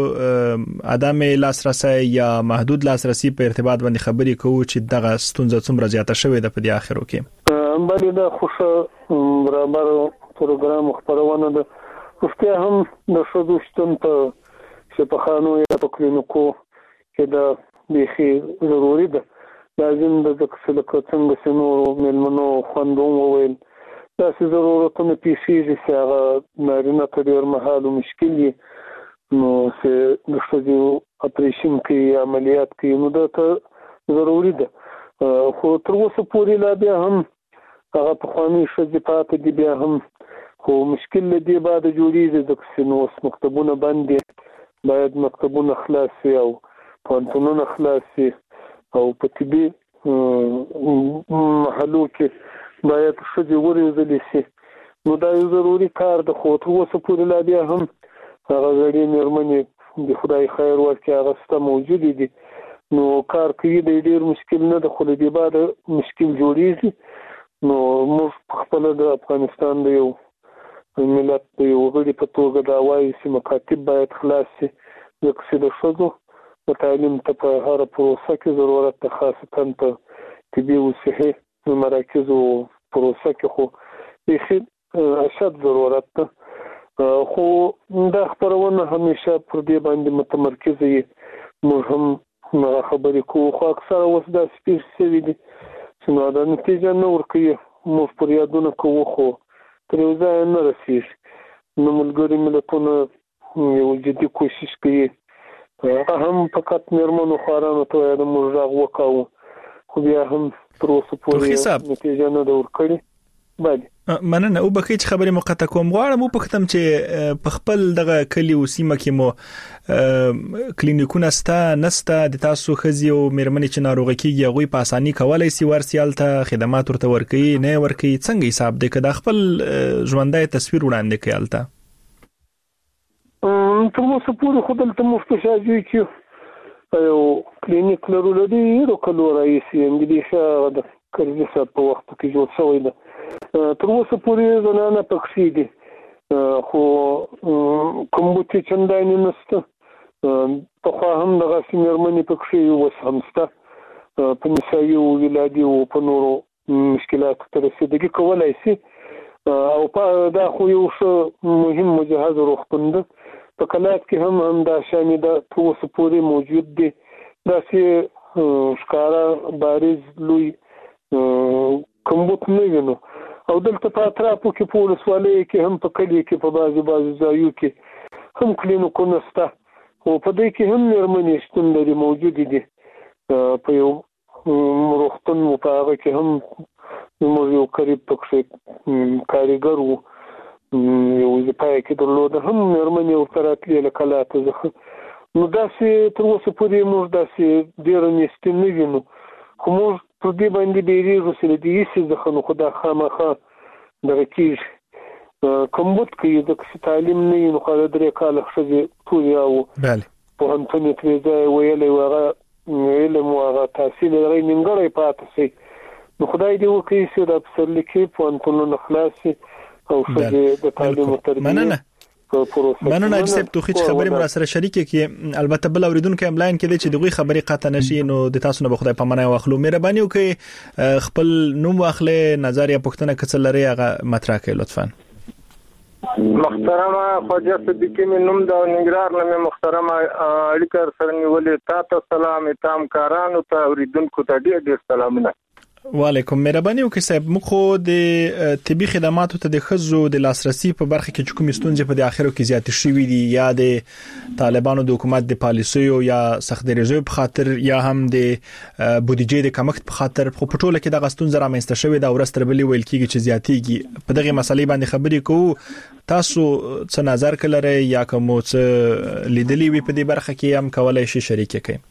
عدم لاسرسي یا محدود لاسرسي په ارتباط باندې خبرې کوو چې دغه ستونزه څومره زیاته شوې ده په دې اخرو کې. باندې دا خوشا برابر پروګرام خبرونه ده خو هم د شودو شتون ته چې په خانو یا په کلینیکو کې د بيخي ضروري ده لازم د څلکه څنګه سينو ملمنو خوندون وویل دا څه ضرورتونه پیښیږي چې هغه نارینه ته ډېر مهال مشکل دي نو چې د ښځو اپریشن کې عملیات کې نو دا ته ضروري ده خو تر اوسه پورې لا بیا هم هغه پخواني ښځې پاتې دي بیا هم خو مشکل له دې بعد جوړېږي ځکه چې نو اوس مکتبونه بند دي باید مکتبونه خلاص شي او پوهنتونونه خلاص شي او په طبي محلو کې باید ښځې وروزلې شي نو دا یو ضروري کار ده خو تر اوسه پورې لا بیا هم هغه زړې مېرمنې د خدای خیر ورکړي هغه شته موجودې دي نو کار کوي د ډېر مشکل نه ده خو له دې بعده مشکل جوړېږي نو موږ په خپله د افغانستان د یو ملت د یو غړي په توګه دا وایي چې مکاتب باید خلاص شي ځکه چې د ښځو د تعلیم ته په هره پروسه کې ضرورت ده خاصتا په طبي او صحي مراکزو پروسه کې خو بیخي اشد ضرورت ده خو دا خبرونه همیشه پر دې باندې متمرکز وي موږ هم خبرې کوو خو اکثره اوس دا سپیش شوي دي چې نو دا نتیجه نه ورکوي موږ پر یادونه کوو خو تر یو ځایه نه رسېږي نو ملګري ملتونه یو جدي کوشش کوي هم فقط مېرمنو خوارانو ته وایم موږ غږ وکړو خو بیا هم تر اوسه پورې نتیجه نه ده ورکړې باندې مننه او بکې چې خبرې مقطع کوم غواړم او پختم چې په خپل دغه کلی او سیمه کې مو کلینیکونه ستا نستا د تاسو خزي او مېرمنې چې ناروغه کیږي هغه په اساني کولای شي ورسیال ته خدمات ورته ورکړي نه ورکړي څنګه حساب دی کدا خپل ژوندۍ تصویر وړاندې کړالته تر اوسه پورې خو دلته مفتشاجي کې یو کلینیک لرو لدی یو کلو رئیس انګلیسا د کرزه په وخت کې جوړ شوی دی تر اوسه پورې زنانه پکې دي خو کوم بوتي چندانې نشته په خو هم دغه سیمرمنې پکې وس همسته په نسایي او ولادي او په نورو مشکلات تر رسیدګي کولای شي او په دا خو یو مهم مجهز روغتون ده په کلات کې هم هم دا شامل ده ټول سپوري موجود دي دا چې ښکارا بارز لوی کومبوت نه وینو او دلته په اطرافو کې په ولسوالۍ کې هم په کلی کې په بازي بازي ځایو کې هم کلینیکونه شته او په دې کې هم مېرمنې شتون لري موجود دي په یو روغتون په هغه کې هم موږ یو قریب پکې کاریګر وو یو ځپای کې درلود هم مېرمنې ورته راتلې له کلاته ځخه نو داسې تر اوسه پورې موږ داسې ډېر نشته نه وینو خو موږ په دې باندې ډېرې غوسې دي چې ځخه نو خدا خامخا دغه کېږي کومبوت کې د تعلیم نه نو خاله درې کاله ښځې ټول یو بله پوهنتون کې ځای ویلې هغه علم او هغه تحصیل لري نیمګړی پاتې شي نو خدای دې وکړي چې د پسرلیکي پوهنتونونه خلاص شي او ښځې د تعلیم او تربیت مننه مننه چې په توخي خبرې مر سره شریک کې البته بل اوریدونکو املاین کې چې دغه خبرې قطع نشي نو د تاسو نه به خدای پامانه واخلو مهرباني وکړئ خپل نوم واخلې نظر یا پوښتنه کڅل لري هغه مطرح کړئ لطفا محترمه خواجه صدیقی مې نوم د ننګرهار نه محترمه اړیکه سره نیولې تاسو سلام اتام کارانو ته اوریدونکو ته ډېر ډېر سلامونه وعلیکم مهرباني وکړئ صاحب موږ خو د طبي خدماتو ته د خزو د لاسرسي په برخه کې کوم ستونزې په اخرو کې زیات شوې دي یا د طالبانو د حکومت د پالیسیو یا سخت درجه په خاطر یا هم د بودیجې د کمښت په خاطر خو په ټوله کې د غستون زره مېسته شوې دا ورستر بلی ویل کېږي چې زیاتېږي په دغه مسلې باندې خبرې کوو تاسو څه نظر کړئ یا کوم څه لیدلی وي په دې برخه کې هم کولای شي شریک کړئ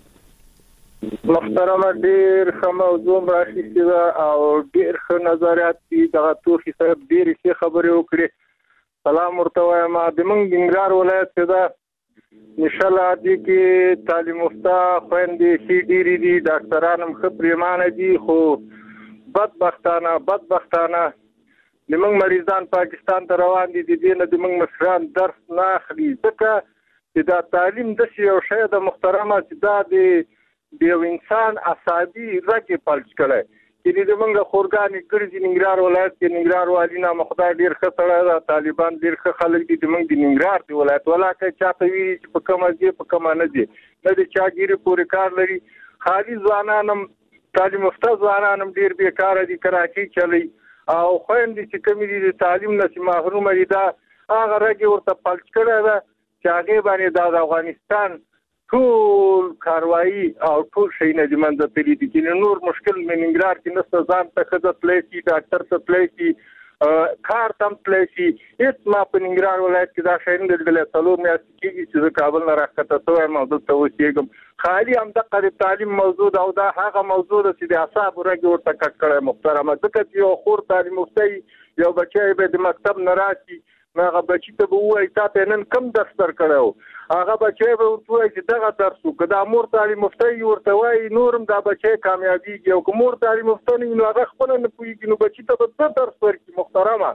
محترمه ډیر ښه موضوع راخیستې ده او ډیر ښه نظریات دي دغه توخي صاحب ډیر ښه خبرې وکړې سلام ورته وایم د موږ ننګرهار ولایت کې ده ان شاء الله دې کې تعلیم یافته خویندې چې ډېرې دي ډاکټران هم ښه پریمانه دي خو بدبختانه بدبختانه د موږ مریضان پاکستان ته روان دي د دې نه د موږ مشران درس نه اخلي ځکه چې دا تعلیم داسې یو شی ده محترمه چې دا د د یو انسان اعصابي رګ پلچ کړي چې د موږ خورګانې ګرځي ننګرهار ولایت کې ننګرهار والی نه خدای ډیر ښه سره ده طالبان ډیر ښه خلک دي د موږ د ننګرهار دی ولایت ولاکه چاته وی چې په کومه ځای په کومه نه دي نه د چاګيري پورې کار لري خالي ځوانان تعلیم یافته ځوانان هم ډیر بیکاره دي کراچۍ چلی او خويندې چې کومې دي د تعلیم نه محروم دي دا هغه راګي ورته پلچ کړه ده چې هغه باندې د افغانستان ټول کاروایی او ټول شي نه د منځ ته لري چې نور مشکل منګرار کې نسته ځان ته خدمت لاسي ډاکټر ته پلیسي کار تم پلیسي هیڅ ما په ننګرهار ولایت کې دا شي نه د څلور میاشتې کېږي چې کابل نه راکته شوی موضوع ته وسیږم خالي هم د قری تعلیم موضوع او دا هغه موضوع چې د اعصاب راګي ورته کټ کړه محترمه ځکه چې یو خور تعلیم مفتي یو بچی به د مکتب نه راشي هغه بچی ته به وایي تاسو نن کم درس در کړو هغه بچی به وایي چې دغه درس وکړه مور تعلیم مفتي ورته وایي نورم دا بچی کامیابیږي او کوم مور تعلیم مفتي نو هغه خپل نه پوهیږي نو بچی ته به درس ورکړي محترمه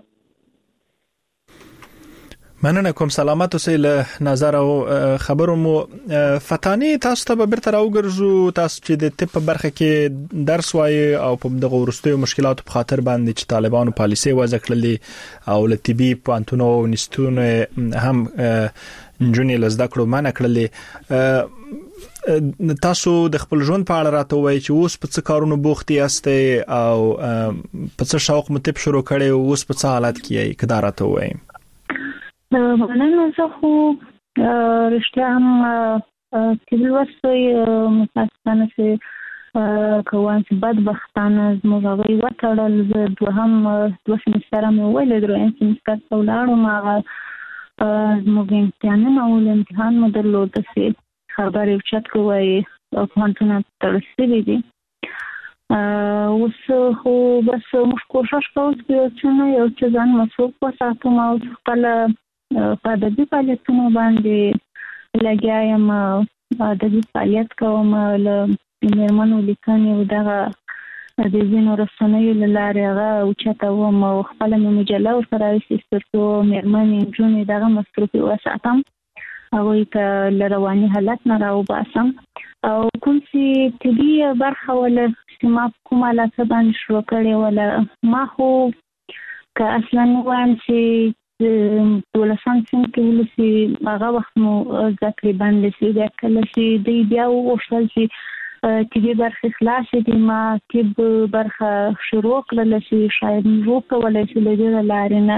مننه کوم سلامت اوسئ له نظر او خبرو مو فتانی تاسو ته به بیرته راوګرځو تاسو چې د طب په برخه کې درس وایي او په دغه ورستیو مشکلاتو په خاطر باندې چې طالبانو پالیسي وضع کړلې او له طبي پوهنتونو او نستونو هم جونې لزده کړو منع کړلې تاسو د خپل ژوند په اړه راته وایي چې اوس په څه کارونو بوخت یاستئ او په څه شوق مو طب شروع کړی او اوس په څه حالت کې یې کدا راته وایي مننه زه خو رښتیا هم چې لوستي متاسفانه چې کوم چې بدبختانه زموږ هغه وټړل زه دوهم دوه سمستره مې ویل درې سمستر ته ولاړم هغه زموږ امتحانونه او امتحان مو درلود چې خبرې وچت کوي او پوهنتون ته رسېدلې دي اوس خو بس موږ کوشش کوو چې یو څه ځان مصروف وساتو او خپل په ادبي فعالیتونو باندې لګیا یم ادبي فعالیت کوم له میرمنو لیکنې او دغه د ځینو رسنیو له لارې هغه اوچتوم او خپله مې مجله ورسره ایستې ترڅو میرمنې نجونې دغه مصروفې وساتم هغوی ته له رواني حالت نه راوباسم او کوم چې طبي برخه ولا چې ما کومه لاسه باندې شروع کړې ولا ما خو که اصلا وایم چې ولسان څنګه ولسی هغه وخت نو ذکر باندې سي دا کله چې دی بیا وښول چې طبي برخه خلاص دي ما طب برخه شروع کړل چې شاید نو کولای شي له دې لارې نه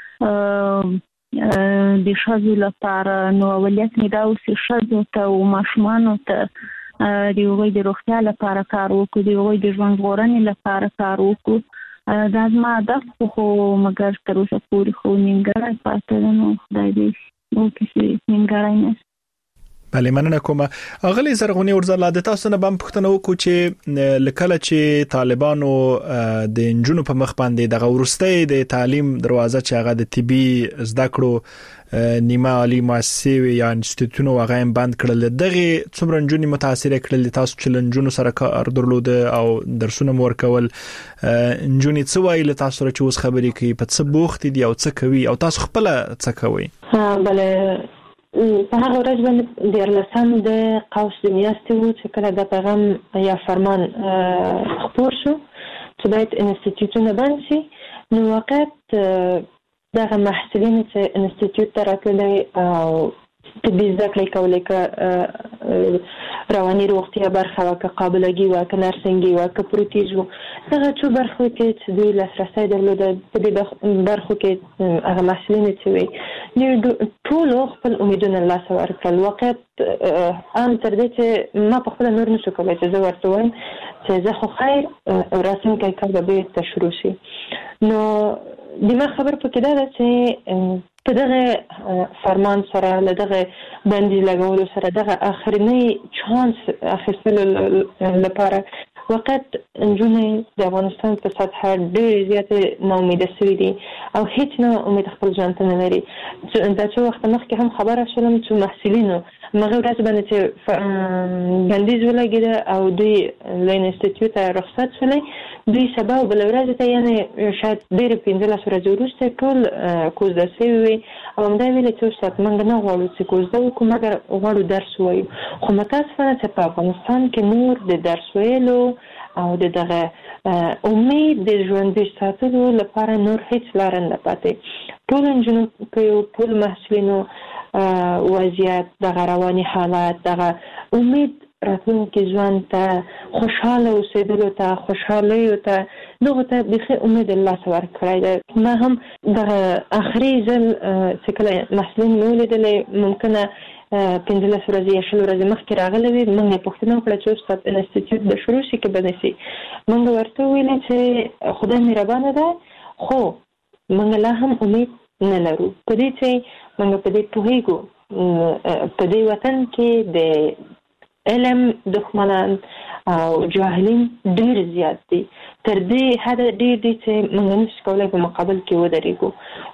د شذو لپاره نو ولایت مې دا اوس شذو ته او ماشومان ته د وګړي د روغتیا لپاره کار وکړو د وګړي د ژوند غوړنې لپاره کار وکړو دا زما هدف خو مګر تر اوسه پورې خو نیمګړی پاتې ده نو خدای دې وکړي چې نیمګړی نه بله مننه کوم اغلی زرغونی ورزله د تاسو نه بم پښتنه وکړو چې لکه چې طالبانو د انجونو په مخ باندې د ورستۍ د تعلیم دروازه چې هغه د طبي زده کړو نیمه عالی مؤسسې یا انسټیټیوټونو هغه هم بند کړل دغه څومره انجونې متاثر کړل تاسو چې لنجونو سره کار درلود او درسونه مور کول انجونې څه وایي تاسو چې اوس خبرې کوي په څه بوخت دي او څه کوي او تاسو خپل څه کوي ها بله په هغه ورځ باندې د ارلسان د قوس د میاشتې و چې کله د پیغام یا فرمان خپور شو چې باید انسټیټیوټونه بند شي نو واقعیت دغه محصلین چې انسټیټیوټ ته راتللی او طبي زده کړې کولې که رواني روغتیا برخه وه که قابلګي وه که نرسنګي وه که پروتیز و دغه څو برخو کې چې دوی لاسرسی درلوده په دې برخو کې هغه محصلین چې وي ټولو خپل امیدونه له لاسه ورکړل واقعیت ان تر دې چې ما په خپله نور نشو کولی چې زه ورته وایم چې زه خو خیر راتلونکی کال به بېرته شروع شي نو دما خبر پکې دا ده چې په دغه فرمان سره له دغه بندي لګولو سره دغه اخرنی چانس اخیستلو لپاره وقت نجونې د افغانستان په سطحه ډېرې زیاتې ناامیده سوي دي او هیڅ نه امید خپل ژوند ته نه لري دا څو وخت مخکې هم خبره شولم چې محصلینو همغه ورځ باندې چې بندیز ولګېده او دوی له انسټیټیوټه رخصت شولی دوی سبا او بله ورځ ته یعنې شاید ډېرې پنځلس ورځې وروسته ټول کوزده سوي وي او همدا ویلې چې استاد موږ نه غواړو چې کوزده وکړو مګر غواړو درس ووایو خو متاسفانه چې په افغانستان کې نور د درس ویلو او د دغه امید د ژوندي ساتلو لپاره نور هیڅ لاره نه پاتې ټول نجونو په ټول محصلینو وضعیت دغه رواني حالات دغه امید راتلونکي ژوند ته خوشحاله اوسېدلو ته خوشحالي ته دغه ته به امید الله سره کړی دی. ما هم د اخري ځل چې کله محصلین ولیدل ممکنه پنځلس ورځې یا شل ورځې مخکې راغلی وي، موږ یې پوښتنه وکړه چې اوس په انسټیټیوټ به شروع شي که به نه شي. موږ ورته وویل چې خدای مهربانه ده، خو موږ لا هم امید نه لرو په دې چې موږ په دې پوهېږو په دې وطن کې د علم دښمنان او جاهلین ډېر زیات دي، تر دې حده ډېر دي چې موږ نشو کولی په مقابل کې ودرېږو.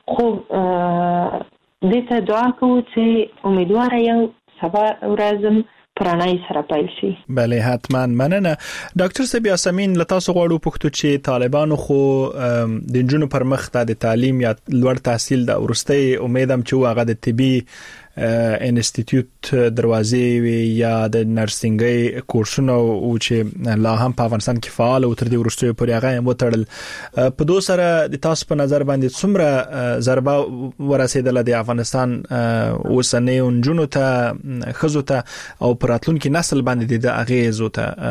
خو دې ته دعا کوو چې امیدواره یو سبا ورځ پرانای سره پیل شي. بله حتما مننه. ډاکټر صاحب یاسمین له تاسو غواړو پوښتنه چې طالبانو خو د جنونو پر مخ د تعلیم یا لوړ تحصیل د ورستۍ امیدم چې هغه د طبي انسټیټیوټ دروازې وي یا د نرسنګي کورسونه او چې لا هم په افغانستان کې فعال او تر دې ورستۍ پورې هغه هم وتړل. په دوه سره د تاسو په نظر باندې څومره ضربه ورسېدله د افغانستان اوسنۍ جنونو ته خزو ته او پراتلونکو نسل باندې د اغیزو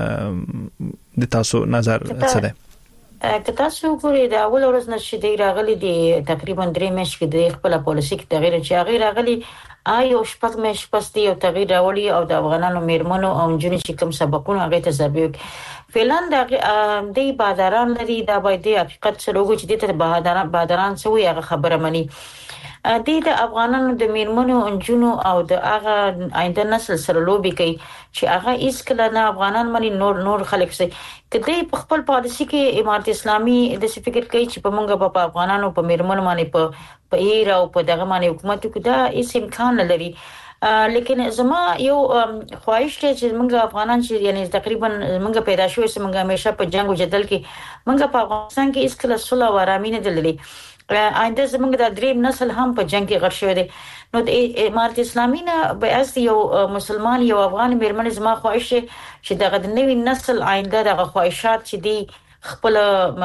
ته د تاسو نظر څه دی؟ که تاسو وګورئ د اول ورځ نشي دی راغلي د تقریبا درې میاشتې کې د خپل پالیسي کې تغییر چې هغه راغلي آیو شپږ میاشتې پس دی او تغییر راولي او د افغانانو میرمنو او جنونو چې کوم سبقونه هغه ته ضروري فعلا د د بادران لري دا باید د حقیقت سره وګورئ چې د بادران بادران سوی هغه خبره مني د د افغانانو د میرمنو انجونو او د هغه آینده نسل سره لوبي کوي چې هغه هیڅ کله نه افغانان مني نور نور خلک سي کله په خپل پالیسي کې امارت اسلامي د فکر کوي چې په مونږه په افغانانو په میرمنو باندې په په ایرا او په دغه باندې حکومت کې دا هیڅ امکان نه لري. لیکن زما یو خواهش دی چې موږ افغانان چې یعنی تقریبا موږ پیدا شوې چې موږ همیشه په جنگ او جدل کې موږ په افغانستان کې هیڅ کله صلح او آرامي نه دلري. آینده زمونږ د دریم نسل هم په جنگ کې غرق شوی دی. نو د امارت اسلامي نه به اس یو مسلمان یو افغان میرمن زما خواهش چې دغه د نوې نسل آینده دغه خواهشات چې دی خپل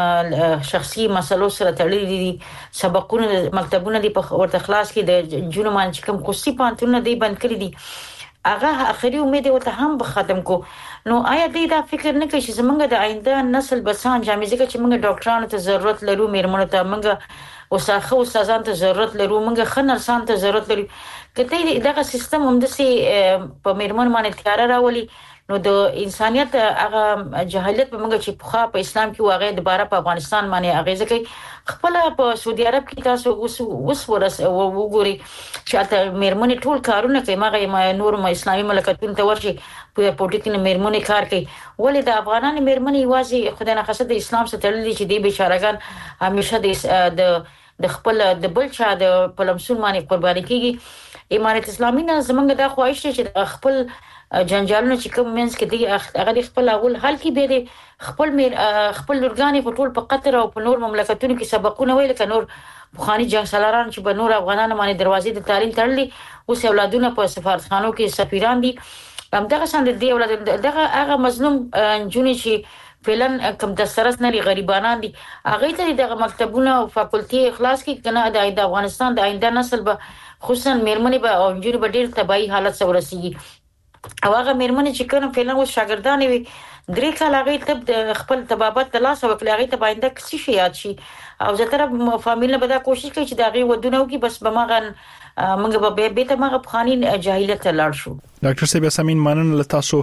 شخصي مسلو سره تړلي دي، سبقونه مکتبونه دي په ورته خلاص کې د جنونو باندې کوم کوسي پانتونه دی بند کړی دي هغه اخري امید وته هم به ختم کو. نو آیا دې دا فکر نه کوي چې زمونږ د آینده نسل بسان جامې ځکه چې موږ ډاکټرانو ته ضرورت لرو، میرمنو ته موږ اوساخه استادانو ته ضرورت لرو، موږ خنرسان ته ضرورت لرو. کته دغه سیستم هم د سي په میرمنو باندې تیار راولي نو د انسانيت هغه جهالت په موږ چې په په اسلام کې واغې دوباره په افغانستان باندې اغیزه کوي. خپل په سعودي عرب کې تاسو اوس ورس وګوري چې تاسو میرمنې ټول کارونه کوي، مګر نور ما اسلامي مملکتونو ته ورشي په پولیټیکل میرمنې کار کوي. ولې د افغانانو میرمنې واځي خدای نه خاصه د اسلام سره تړلې چې دی بیچارهګان همیشه د د خپل د بل چا د پلمسون باندې قرباني کیږي. امارت اسلامي نه زمونږ د خواهش چې خپل جنجالونه چې کوم منځ کې دی هغه خپل اول حل کې به دي خپل میر خپل لورګانی په ټول په قطر او په نور مملکتونو کې سبقونه ویل ک نور بخاني جنگ سالاران چې په نور افغانانو باندې دروازې د تعلیم تړلې اوس اولادونه په سفارتخانو کې سفیران دي. همدغه څنګه دی اولاد دغه هغه مظلوم جونې چې فعلن کوم د سرس نری غریبانان دي هغه ته دغه مکتبونه او فاکولټي اخلاص کې کنه د افغانستان د آینده نسل به خصوصا میرمنې به او جونې به ډیر تباہي حالت سره ورسیږي. او هغه میرمنې چې کله فعلا و شاګردان وي درې کال هغه ته د خپل تبابت تلاش وکړي هغه ته باندې کسي شي یاد شي او زتره فامیل به دا کوشش کوي چې دا غي ودونه وکي بس به ماغه موږ به به ته ماغه خاني جاهلیت لاړ شو. ډاکټر صاحب یاسمین مننه له تاسو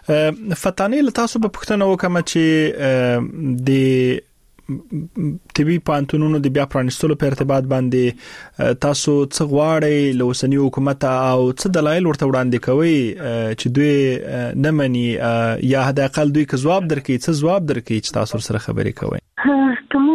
فتانه له تاسو په پښتنه وکم چې د طبي پانتونونو د بیا پرانستلو په ارتباط باندې تاسو څه غواړئ له اوسنی حکومت او څه دلایل ورته وړاندې کوي چې دوی نه مني یا حد اقل دوی که ځواب درکړي څه ځواب درکړي چې تاسو سره خبرې کوي؟ کوم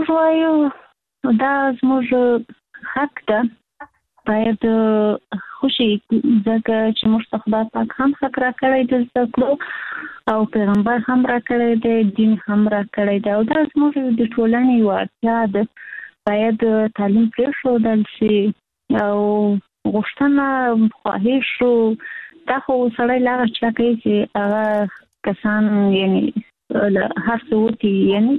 وایو دا زموږ حق ده، باید خوشي ځکه چې موږ خدای پاک هم حق را کړی د زده کړو او پیغمبر هم را کړی دی، دین هم را کړی دی او دا زموږ د ټولنې یو اړتیا ده. باید تعلیم پرېښودل شي او غوښتنه خواهش دا خو سړی لا چا کوي چې هغه کسان یعنی هر څه وتی یعنی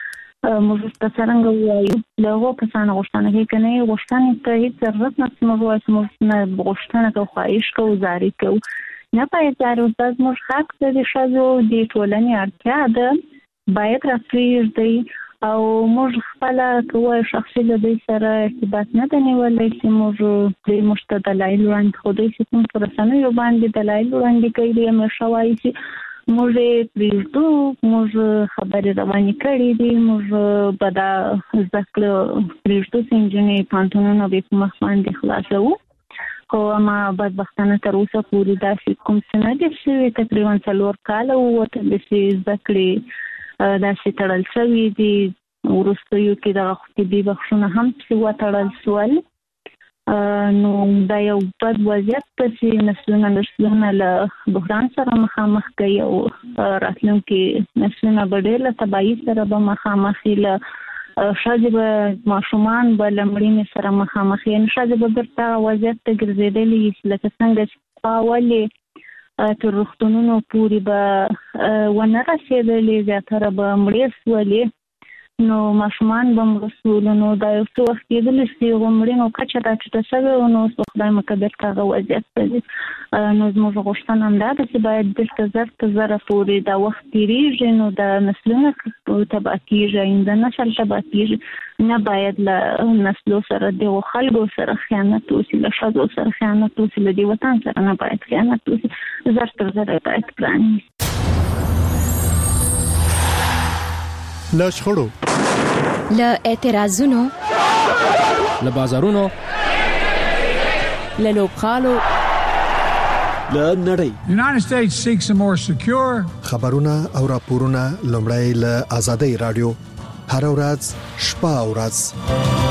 موږ څه څنګه وایو له هغو کسانو غوښتنه کوي که نه غوښتنې ته هېڅ ضرورت نشته. موږ وایو چې موږ نه غوښتنه کوو، خواهش کوو، زارۍ کوو نه باید دا زموږ حق دی د ښځو د ټولنې اړتیا ده باید راپرېږدي او موږ خپله کوه شخصي له دوی سره ارتباط نه ده نیولی چې موږ دوی موږ ته دلایل وړاندې خو دوی چې کوم په رسنیو باندې دلایل وړاندې کوي دوی همیشه وایي چې موږ یې پرېږدو موږ خبرې روانې کړې دي موږ به دا زده کړه پرېږدو چې نجونې پوهنتونونه به په مخ باندې خلاصوو خو ما بدبختانه تر اوسه پورې داسې کوم څه نه دي شوي تقریبا څلور کاله ووتل چې زده کړې داسې تړل شوي دي وروستیو کې دغه طبي بخشونه هم چې وتړل شول نو دا یو بد وضعیت دی چې نسلونه نسلونه له بحران سره مخامخ کوي او راتلونکي نسلونه به ډېر له تباهي سره به مخامخ وي له ښځې به ماشومان به له مړینې سره مخامخ وي یعنې ښځې به بېرته هغه وضعیت ته ګرځېدلي لکه څنګه چې اولې تر روغتونونو پورې به ونه رسېدلې زیاتره به مړې شولې نو ماشومان به مړه شول نو دا یو څه وخت کېدلی چې هغو مړینو کچه راټیټه شوې وه نو اوس به خدای مکه بېرته هغه وضعیت ته ځي نو زموږ غوښتنه همدا ده چې باید بېرته زر تر زره پورې دا وخت تېرېږي نو دا نسلونه تباه کېږي آینده نسل تباه کېږي نه باید له نسلو سره دغو خلکو سره خیانت وشي له ښځو سره خیانت وشي له دې وطن سره نه باید خیانت وشي زر تر زره باید پرانیزي له شخړو له اعتراضونو له بازارونو له لوبغالو له نړۍ United States seeks a more secure خبرونه او راپورونه لومړی له آزادۍ رادیو هر ورځ شپه او ورځ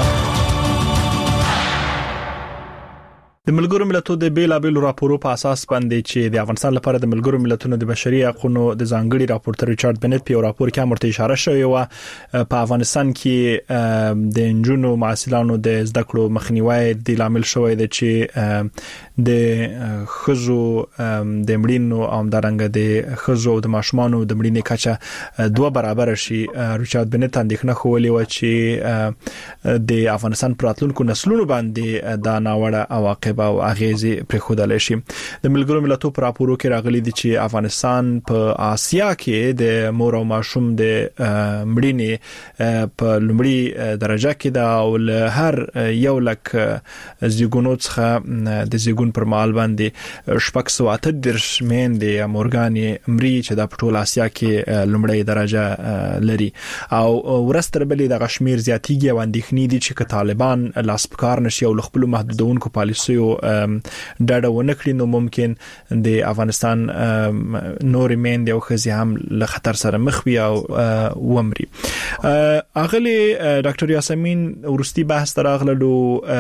د ملګرو ملتونو د بیلابل راپورو په اساس باندې چې د افغانستان لپاره د ملګرو ملتونو د بشري حقوقو د ځانګړي راپورټر ریچارډ بنت په راپور کې امرته اشاره شوی و په افغانستان کې د انجونو معسلانو د زده کړو مخنیوي د لامل شوی دی چې د خزو د مړینو او درنګ د خزو د ماشومانو د مړینې کچه دوه برابر شي ریچارډ بنت اندېښنه خولې و چې د افغانستان پراتلونکو نسلونو باندې دا ناوړه عواقب او اغیزې پر خودل شي د ملګرو ملتونو پر راپورو کې راغلي دي چې افغانستان په آسیا کې د مور او ماشوم د مړینې په لومړي درجه کې دا او له هر یو لک زیګونو څخه د زیګون پر مال باندې شپږ سوه اته دېرش میندې مورګانې مري چې د ټول آسیا کې لومړی درجه لري او ورستر بلې د غشمیر زیاتیږي او اندېښنې دي چې طالبان لاس پکار نشي او خپل محدودونکو پالیسیو ډاډه ونه کړي نو ممکن د افغانستان نور میندې او ښځې هم له خطر سره مخ وي او ومري اغلی ډاکټر یاسمین ورستی بحث تراغلو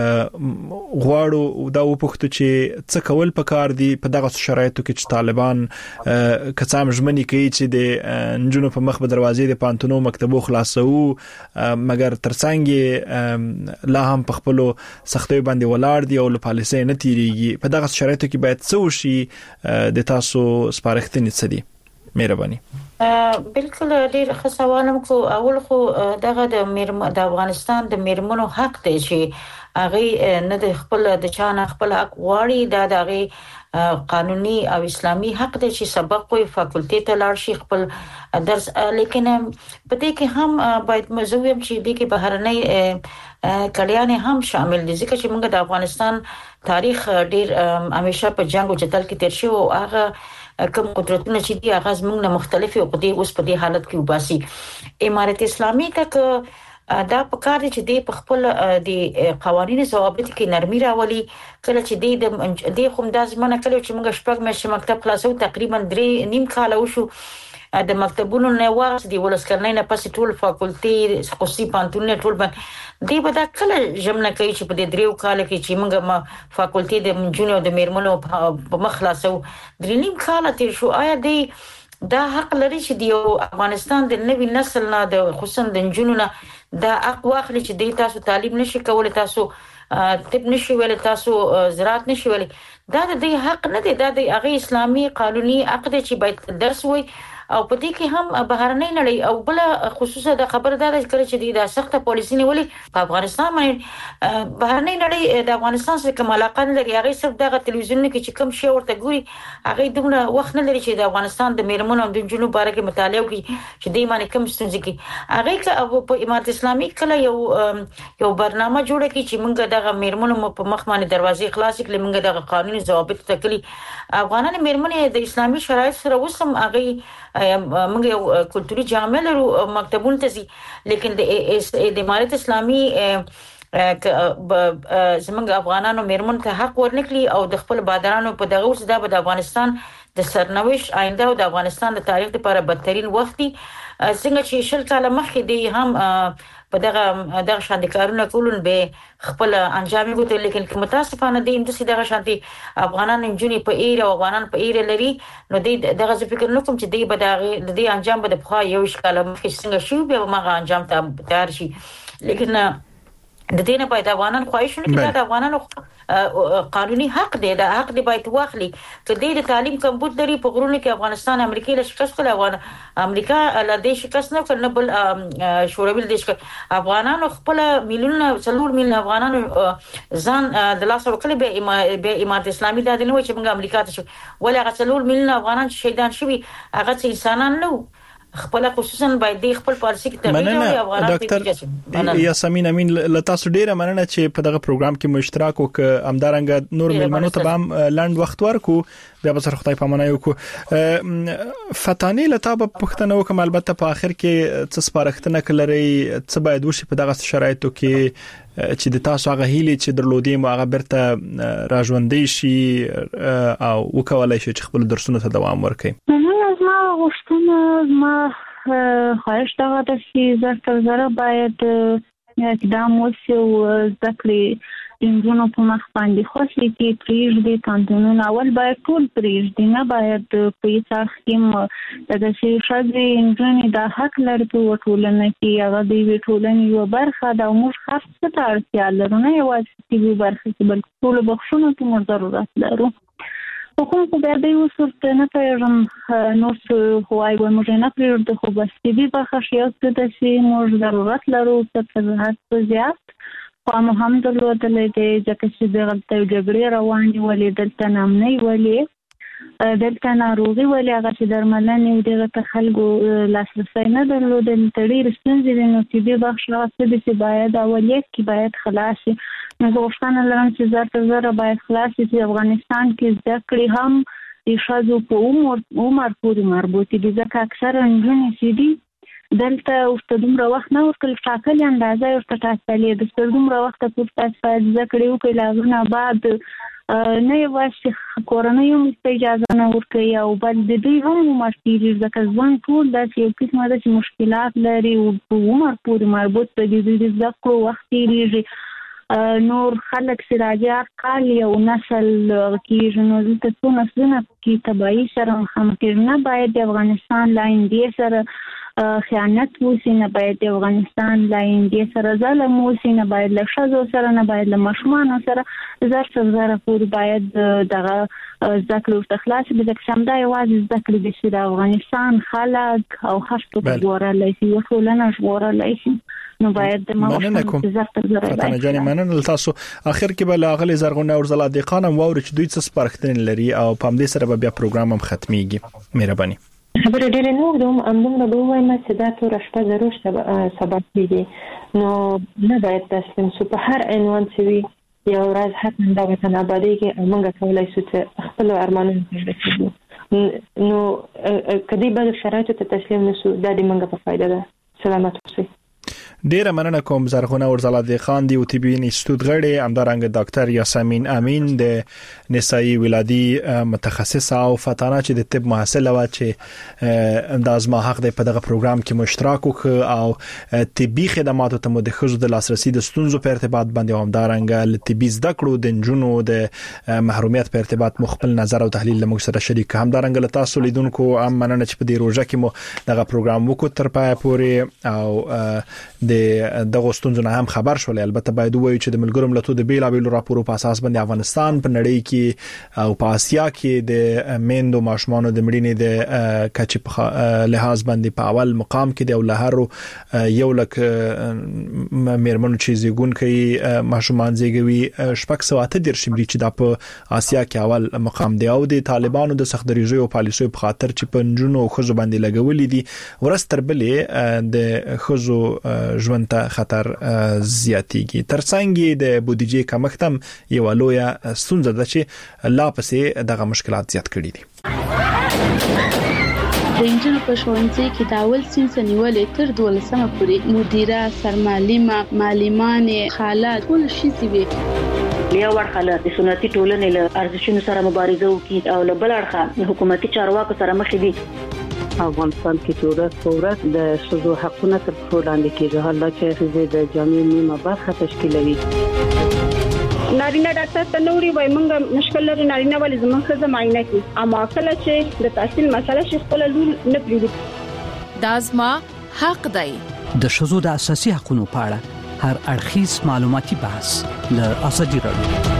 غواړو دا وپوښتو چې څه کول پکار دي په دغه شرایطو کې چې طالبان کڅام ژمنې کوي چې د نجونو په مخ به دروازې د پانتونو مکتبو خلاصو مګر ترڅنګ لا هم په خپل سختۍ باندې ولاړ دي او له پالیسۍ نه تیریږي په دغه شرایطو کې باید څه وشي د تاسو سپارښتنې څه دي مهرباني بالکل ډیر ښه سوال مو اول خو دغه د د افغانستان د میرمنو حق دی چې هغه نه د خپل د چانه خپل حق غواړي دا دغه قانوني او اسلامي حق دی چې سبق وي فاکولټي ته لاړ شي خپل درس لیکن په دې کې هم باید مزویم چې دې کې بهرنۍ کډیان هم شامل دي ځکه چې موږ د افغانستان تاریخ ډیر همیشه په جنگ او جدل کې تیر شو او هغه کوم قدرتونه چې دي هغه زموږ نه مختلفي او په دې اوس په دې حالت کې وباسي امارت اسلامي تک دا په کار دي چې د خپل د قوانینو ضوابط کې نرمي راولي کله چې د د کوم د ځمنه کله چې موږ شپږ مې مکتب خلاصو تقریبا درې نیم کال وشو د مکتبونو نه واس دی ولسکرنۍ نه پسې ټول فاکولټي خصوصي پانتون ټول باندې دی به دا کله جمع کوي چې په دې دریو کال کې چې موږ فاکولټي د منجونو د میرمنو په مخلاصو درې نیم کال تیر شو آیا دی دا حق لري چې د افغانستان د نوي نسل نه د خصوصا د جنونو نه دا حق واخلي چې د تاسو تعلیم نشي کولای تاسو طب نشي ویل تاسو زراعت نشي ویل دا د حق نه دی دا د هغه اسلامي قانوني حق دی چې باید درس وي او په دې کې هم بهرنۍ نړۍ او بل خصوصا د خبره ده چې د سخته پالیسي نیولې په افغانستان باندې بهرنۍ نړۍ د افغانستان سره کوم علاقه نه لري. هغه صرف دغه تلویزیون کې چې کوم شی ورته ګوري هغه دومره وخت نه لري چې د افغانستان د میرمنو او د جنوب باره کې مطالعه وکړي چې دې باندې کوم ستونزې کې هغه په امارت اسلامي کله یو یو برنامه جوړه کړي چې موږ دغه میرمنو په مخ باندې دروازې خلاص کړي، موږ دغه قانوني ضوابط تکلي افغانان میرمنې د اسلامي شرایط سره وسم هغه موږ یو کلتوري جامع لرو مکتبونو ته ځي، لیکن د امارت اسلامي زمونږ افغانانو میرمن ته حق ورنکړي او د خپل بادرانو په دغه اوس د افغانستان د سرنوشت آینده او د افغانستان د تاریخ لپاره بدترین وخت دی. څنګه چې شل کاله مخکې دی هم په دغه دغه شاندې کارونه کولون به خپل انجام غوښتل، لیکن کوم متاسفانه دي د دغه شانتي افغانان انجونی په ایر او افغانان په ایر لري نو دغه فکر نکوم چې دی به دغه د انجام به د بخا یو شکل مخکې څنګه شو به ما انجام ته تیار شي. لیکن د دې نه باید افغانان خواهشونه کې د افغانانو قانوني حق دی، دا حق دی باید واخلي. کله د تعلیم کمبود لري په غرونو کې افغانستان امریکای له شکست کړه، افغان امریکا له دې شکست نه کړ، نه بل شوروي د شکست افغانانو خپل میلیونه څلور میلیونه افغانانو ځان د لاس ورکړي به امارت اسلامي د دې نو چې موږ امریکا ته شو ولې هغه څلور میلیونه افغانان شهیدان شوي هغه انسانان نو خپل خصوصا باید خپل پالیسي کې تغیر او افغانان ډاکټر یاسمین امین له تاسو ډیره مننه چې په دغه پروګرام کې مشترک وک امدارنګ نور ملمنو ته هم لاند وخت ورکو بیا به سره خدای پامانه یو کو فتانی لتابه پښتنه وکم البته په اخر کې څه سپارښتنه کړلري څه باید وشي په دغه شرایطو کې چې د تاسو هغه هیله چې درلودې مو هغه برته راژوندې شي او وکولای شي چې خپل درسونه ته دوام ورکړي. ما غوښتنه ما خواهش دا ده چې زر تر زره باید اقدام وشي او ځکه انجونو په مخ باندې خوشي کې پریږدي قانونونه اول باید ټول پریږدي، نه باید په هیڅ حکیم د شي شذ انجونې د حق لري په ټولنه کې هغه د ټولنې یو برخه د موږ خاص څه اړتیا لرو، نه یوازې چې برخه کې بلکې ټول بخښونه کې موږ ضرورت لرو. حکومت په دې وسورته نه پیژم نو څه هوای و موږ نه پریږدو خو بس دې په خاصیت د چې موږ ضرورت لرو چې په زیات خو هم درلودلې دي ځکه چې دغه جګړې روانې ولې دلته نامنۍ ولې دلته ناروغي ولې هغه چې درملنې دغه ته خلکو لاسرسي نه درلودل تړي رسنځي نو چې دې بخښ راځي چې باید اولیت کې باید خلاصي نو غوښتنه لرم چې زر تر زره باید خلاصي چې افغانستان کې ذکر هم د شذو په عمر عمر پورې مربوط دي ځکه اکثر انجونې چې دي دلته ورته دومره وخت نه ورکل ټاکلې اندازه ورته ټاکلې د ستر دومره وخت پورې تاسو باید ذکر وکړئ لاغونه بعد نه یوازې کورنۍ هم اجازه نه ورکوي او بل د دوی هم عمر تیریږي ځکه ژوند ټول داسې یو قسمه داسې مشکلات لري او په عمر پورې مربوط دی د دوی زده کړو وخت تیریږي نور خلک سراجار کال یو نسل کېږي نو دلته څو نسلونه کې تباهي سره مخامخ کېږي. نه باید د افغانستان له ایندې سره خیانت وشي، نه باید د افغانستان له ایندې سره ظلم وشي، نه باید له ښځو سره، نه باید له ماشومانو سره زر تر زره پورې باید دغه زده کړې ورته خلاص وي ځکه چې همدا یوازې زده کړې دي چې د افغانستان خلک او هر څوک ژغورلی شي یو ټولنه ژغورلی شي نو باید د موږ زر تر زره فتنه جانې مننه تاسو. اخر کې به لاغلي زرغونه اورزلا دیقان هم واوري چې دوی څه سپارښتنې لري او په همدې سره به بیا پروګرام هم ختميږي. مهرباني. خبره ډېره نور دوم امدوم به وایم چې دا تور شپه ضرور سبب کیږي نو نه باید تسلیم شو په هر عنوان چې وي یو ورځ حتما دا وطن آبادی کې موږ کولای شو چې خپل ارمانونه ترلاسه نو کدی به شرایطو ته تسلیم نشو دا د موږ په فایده ده. سلامت اوسئ. ډیره مننه کوم زرغونه اورزلا دیقان دی او طب انستیتوت غړي همدارنګ ډاکټر یاسمین امین د نسایي ولادي متخصصه او فتانه چې د طب محصله و چې انداز ما حق دی په دغه پروګرام کې مشترک وک او طبي خدماتو ته د خزو د لاسرسي د ستونزو په ارتباط باندې همدارنګ ل طبي زده کړو د جنونو د محرومیت په ارتباط مخبل نظر او تحلیل له موږ سره شریک همدارنګ له تاسو لیدونکو هم مننه چې په دې روزه کې مو دغه پروګرام وکړ تر پای پورې او د دغه ستونزو نه هم خبر شول. البته باید وایو چې د ملګرو ملتونو د بیلابېلو راپورو په اساس باندې افغانستان په نړۍ کې او په آسیا کې د میندو ماشومانو د مړینې د کچې په لحاظ باندې په اول مقام کې دی او له هر یو لک میرمنو چې زیږون کوي ماشومان زیږوي شپږ سوه اته دېرش شمېرې چې د په آسیا کې اول مقام دی او د طالبانو د سخت دریځو او پالیسیو په خاطر چې په نجونو او ښځو باندې لګولې دي ورستر بلې د ښځو ژوند ته خطر زیاتېږي. ترڅنګ د بودیجې کمښت هم یو لوی ستونزه ده چې لا پسې دغه مشکلات زیات کړي دي. د انجنونو په ښوونځي کې د اول صنف نیولې تر دولسمه پورې مدیره، سرمعلمه، معلمانې، خالات ټول شي وي. لیا ورخاله د سنتي ټولنې له ارزښتونو سره مبارزه وکړي او له بل اړخه حکومتي چارواکو سره مخ دي. افغانستان کې چې ورځ په ورځ د ښځو حقونه تر پښو لاندې کېږي، حالانکه چې ښځې د جامعې نیمه برخه تشکیلوي. نارینه ډاکټر ته نوري وای مونږ مشکل لري نارینه ولې زموږ ښځه معاینه کوي، اما کله چې د تحصیل مسله شي خپل لور نه پریږدي. دازما حق دی. د ښځو د اساسي حقوقو په اړه هر اړخیز معلوماتي بحث له ازادي راډیو